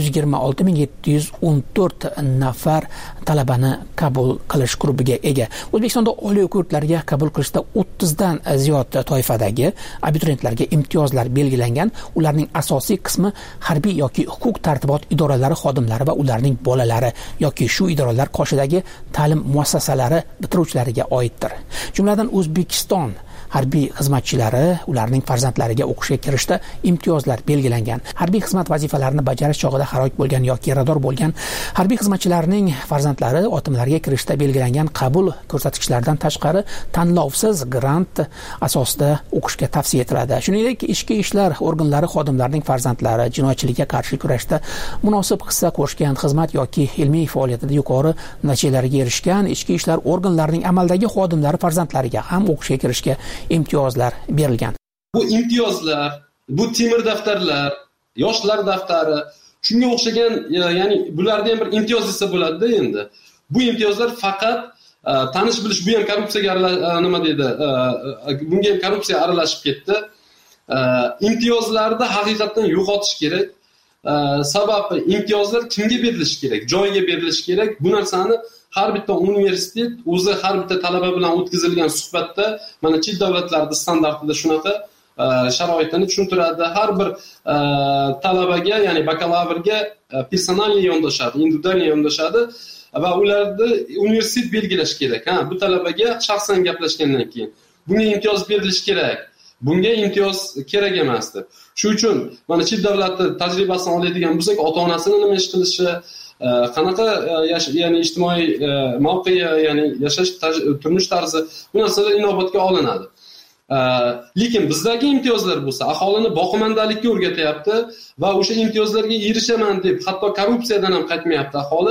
126.714 nafar talabani qabul qilish grupiga ega. O'zbekistonda oliy o'quv yurtlariga qabul qilishda 30 dan ziyod toifadagi abituriyentlarga imtiyozlar belgilangan. Ularning asosiy qismi harbiy yoki huquq tartibot idoralari xodimlari va ularning bolalari yoki shu idoralar qoshidagi ta'lim muassasalari bitiruvchilariga oiddir. Jumladan O'zbekiston harbiy xizmatchilari ularning farzandlariga o'qishga kirishda imtiyozlar belgilangan. Harbiy xizmat vazifalarini bajarish chog'ida halok bo'lgan yoki yarador bo'lgan harbiy xizmatchilarning farzandlari otimlarga kirishda belgilangan qabul ko'rsatkichlaridan tashqari tanlovsiz grant asosida o'qishga tavsiya etiladi. Shuningdek, ichki ishlar organlari xodimlarining farzandlari jinoyatchilikka qarshi kurashda munosib hissa qo'shgan, xizmat yoki ilmiy faoliyatida yuqori natijalarga erishgan ichki ishlar organlarining amaldagi xodimlari farzandlariga ham o'qishga kirishga imtiyozlar berilgan. Bu imtiyozlar, bu temir daftarlar, yoshlar daftari, shunga o'xshagan, ya'ni bularda ham bir imtiyoz desa bo'ladi-da endi. Bu imtiyozlar faqat tanish bilish, bu ham korrupsiyaga nima deydi, bunga ham korrupsiya aralashib ketdi. Imtiyozlarni haqiqatan yo'qotish kerak. Sababi imtiyozlar kimga berilishi kerak? Joyiga berilishi kerak. Bu narsani har bitta universitet o'zi har bitta talaba bilan o'tkazilgan suhbatda mana chet davlatlarda standartida shunaqa sharoitini tushuntiradi. Har bir talabaga, ya'ni bakalavrga personalniy yondashadi, individualniy yondashadi va ularni universitet belgilash kerak. Bu talabaga shaxsan gaplashgandan keyin bunga imtiyoz berilishi kerak. Bunga imtiyoz kerak emas deb. Shu uchun mana chet davlatda tajribasini oladigan bo'lsak, ota-onasini nima ish qilishi, qanaqa ya'ni ijtimoiy mavqei, ya'ni yashash turmush tarzi, bu narsalar inobatga olinadi. Lekin bizdagi imtiyozlar bo'lsa, aholini boqimandalikka o'rgatyapti va o'sha imtiyozlarga erishaman deb hatto korrupsiyadan ham qaytmayapti aholi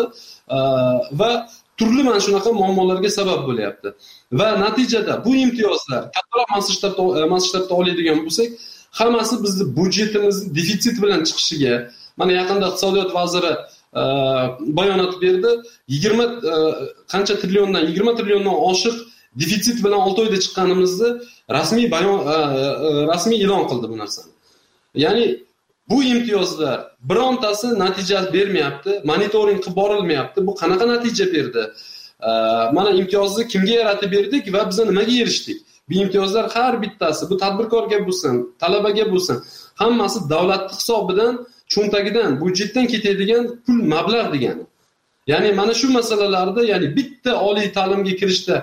va turli mana shunaqa muammolarga sabab bo'lyapti. Va natijada bu imtiyozlar kattaroq masshtabda oladigan bo'lsak, hammasi bizni budjetimizni defitsit bilan chiqishiga, mana yaqinda iqtisodiyot vaziri bayonot berdi. 20 trilliondan oshiq defitsit bilan 6 oyda chiqqanimizni rasmiy e'lon qildi bu narsani. Ya'ni Bu imtiyozlar birontasi natija bermayapti, monitoring qilib borilmayapti. Bu qanaqa natija berdi? Mana imtiyozni kimga yaratib berdik va biz nimaga erishdik? Bu imtiyozlar har bittasi, bu tadbirkorga bo'lsin, talabaga bo'lsin, hammasi davlat hisobidan, cho'ntagidan, byudjetdan ketadigan pul mablag' degani. Ya'ni mana shu masalalarda, ya'ni bitta oliy ta'limga kirishda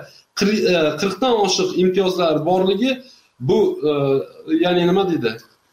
40 dan oshiq imtiyozlar borligi bu ya'ni nima deydi?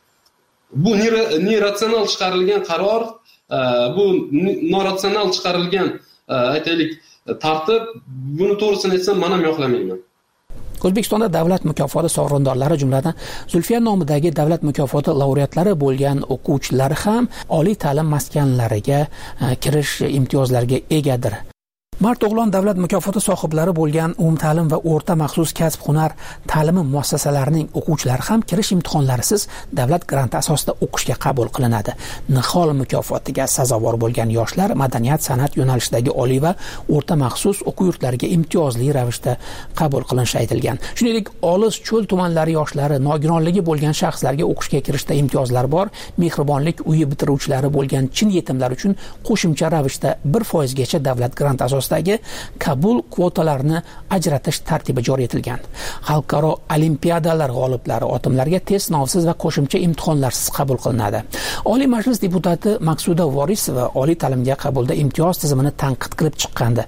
Bu neratsional chiqarilgan qaror, bu noratsional chiqarilgan aytaylik tartib, buni to'g'risini aytsam men ham yoqlamayman. O'zbekistonda davlat mukofoti sovrindorlari jumladan Zulfiya nomidagi davlat mukofoti laureatlari bo'lgan o'quvchilar ham oliy ta'lim maskanlariga kirish imtiyozlariga egadir. Mart o'g'lon davlat mukofoti sohiblari bo'lgan umumta'lim va o'rta maxsus kasb hunar ta'limi muassasalarining o'quvchilari ham kirish imtihonlarisiz davlat granti asosida o'qishga qabul qilinadi. Nihol mukofotiga sazovor bo'lgan yoshlar madaniyat, san'at yo'nalishidagi oliy va o'rta maxsus o'quv yurtlariga imtiyozli ravishda qabul qilinishi aytilgan. Shuningdek, olis cho'l tumanlari yoshlari, nogironligi bo'lgan shaxslarga o'qishga kirishda imtiyozlar bor. Mehribonlik uyi bitiruvchilari bo'lgan chin yetimlar uchun qo'shimcha ravishda 1% gacha davlat granti asosida qabul kvotalarini ajratish tartibi joriy etilgan. Xalqaro olimpiadalar g'oliblari otimlarga test sinovsiz va qo'shimcha imtihonlarsiz qabul qilinadi. Oliy Majlis deputati Maqsuda Vorisova oliy ta'limga qabulda imtiyoz tizimini tanqid qilib chiqqandi.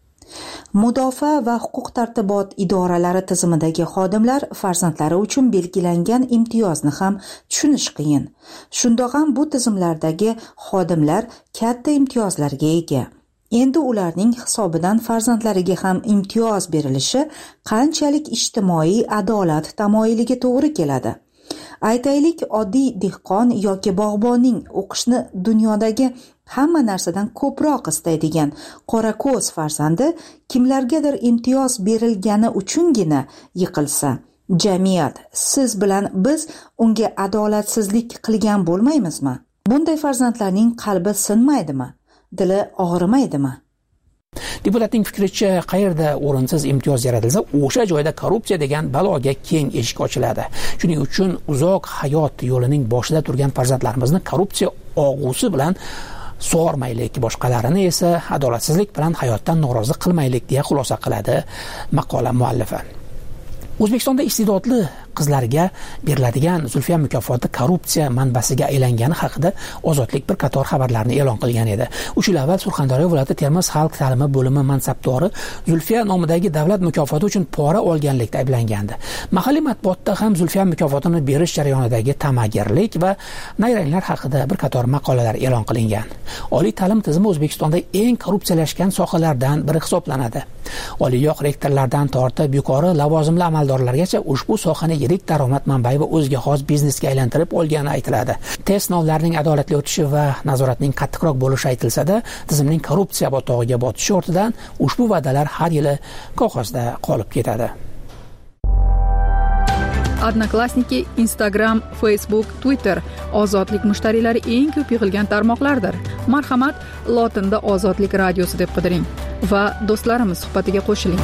Mudofaa va huquq-tartibot idoralari tizimidagi xodimlar farzandlari uchun belgilangan imtiyozni ham tushunish qiyin. Shundoq ham bu tizimlardagi xodimlar katta imtiyozlarga ega. Endi ularning hisobidan farzandlariga ham imtiyoz berilishi qanchalik ijtimoiy adolat tamoyiliga to'g'ri keladi. Aytaylik, oddiy dehqon yoki bog'bonning o'qishni dunyodagi hamma narsadan ko'proq istaydigan qorako'z farzandi kimlargadir imtiyoz berilgani uchungina yiqilsa, jamiyat, siz bilan biz unga adolatsizlik qilgan bo'lmaymizmi? Bunday farzandlarning qalbi sinmaydimi? Dili og'rimaydimi? Deputatning fikricha, qayerda o'rinsiz imtiyoz yaratilsa, o'sha joyda korrupsiya degan baloga keng eshik ochiladi. Shuning uchun uzoq hayot yo'lining boshida turgan farzandlarimizni korrupsiya og'usi bilan sug'ormaylik, boshqalarini esa adolatsizlik bilan hayotdan norozi qilmaylik deya xulosa qiladi maqola muallifi. O'zbekistonda iste'dodli qizlarga beriladigan Zulfiya mukofoti korrupsiya manbasiga aylangani haqida Ozodlik bir qator xabarlarni e'lon qilgan edi. 3 yil avval Surxondaryo viloyati Termiz xalq ta'limi bo'limi mansabdori Zulfiya nomidagi davlat mukofoti uchun pora olganlikda ayblangandi. Mahalliy matbuotda ham Zulfiya mukofotini berish jarayonidagi tamagirlik va nayranglar haqida bir qator maqolalar e'lon qilingan. Oliy ta'lim tizimi O'zbekistonda eng korrupsiyalashgan sohalardan biri hisoblanadi. Oliygoh rektorlardan tortib yuqori lavozimli amaldorlargacha ushbu sohani yirik daromad manbai va o'ziga xos biznesga aylantirib olgani aytiladi. Test sinovlarining adolatli o'tishi va nazoratning qattiqroq bo'lishi aytilsa-da, tizimning korrupsiya botog'iga botishi ortidan ushbu va'dalar har yili qog'ozda qolib ketadi. Odnoklassniki, Instagram, Facebook, Twitter ozodlik mushtariylari eng ko'p yig'ilgan tarmoqlardir. Marhamat, lotinda Ozodlik radiosi deb qidiring va do'stlarimiz suhbatiga qo'shiling.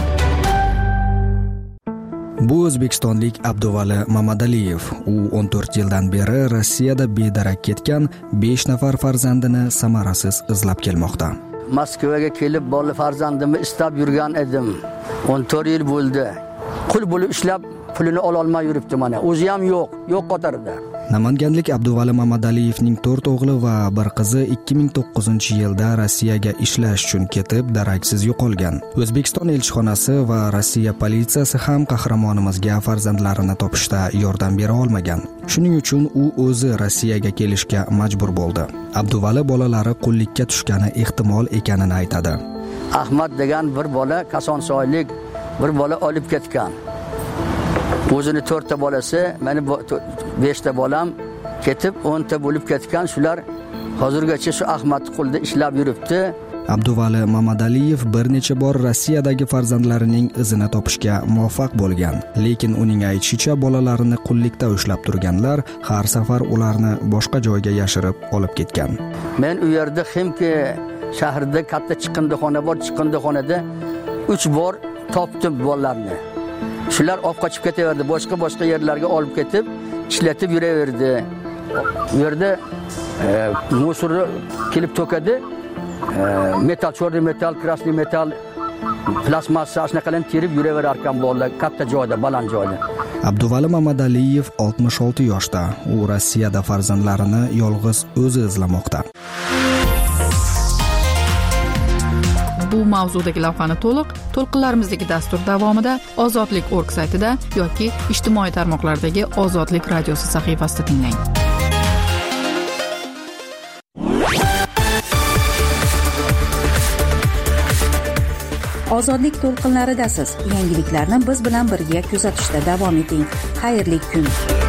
Bu o'zbekistonlik Abduvali Mamadaliyev. U 14 yildan beri Rossiyada bedarak ketgan 5 nafar farzandini samarasiz izlab kelmoqda. Moskvaga kelib bola farzandimni istab yurgan edim. 14 yil bo'ldi. Qul bo'lib ishlab pulini ola olmay yuribdi mana. O'zi ham yo'q qatorida. Namanganlik Abduvali Mamadariyevning 4 o'g'li va bir qizi 2009-yilda Rossiyaga ishlash uchun ketib, daraksiz yo'qolgan. O'zbekiston elchixonasi va Rossiya politsiyasi ham qahramonimizga farzandlarini topishda yordam bera olmagan. Shuning uchun u o'zi Rossiyaga kelishga majbur bo'ldi. Abduvali bolalari qullikka tushgani ehtimol ekanini aytadi. Ahmad degan bir bola Kasonsoylik bir bola olib ketgan. O'zini 4 ta bolasi, meni 5 ta bolam ketib 10 ta bo'lib ketgan. Shular hozirgacha shu Ahmad qo'lida ishlab yuribdi. Abduvali Mamadaliyev bir necha bor Rossiyadagi farzandlarining izini topishga muvaffaq bo'lgan, lekin uning aytishicha bolalarini qullikda ushlab turganlar har safar ularni boshqa joyga yashirib olib ketgan. Men u yerda Ximki shahrida katta chiqindixona bor, chiqindixonada 3 bor topdim bolalarni. Shular olib qochib ketaverdi, boshqa yerlarga olib ketib, ishlatib yuraverdi. u yerda musorni kelib to'kadi. Metal, chorli metal, krasniy metal, plastmassa shunaqalarni terib yuraverar ekan bolalar katta joyda, baland joyda. Abduvali Mamadaliyev 66 yoshda. U Rossiyada farzandlarini yolg'iz o'zi izlamoqda. Bu mavzudagi lavhani to'lqinlarimizdagi dastur davomida Ozodlik.org saytida yoki ijtimoiy tarmoqlardagi Ozodlik radiosi sahifasida tinglang. Ozodlik to'lqinlaridasiz. Yangiliklarni biz bilan birga kuzatishda davom eting. Xayrli kun.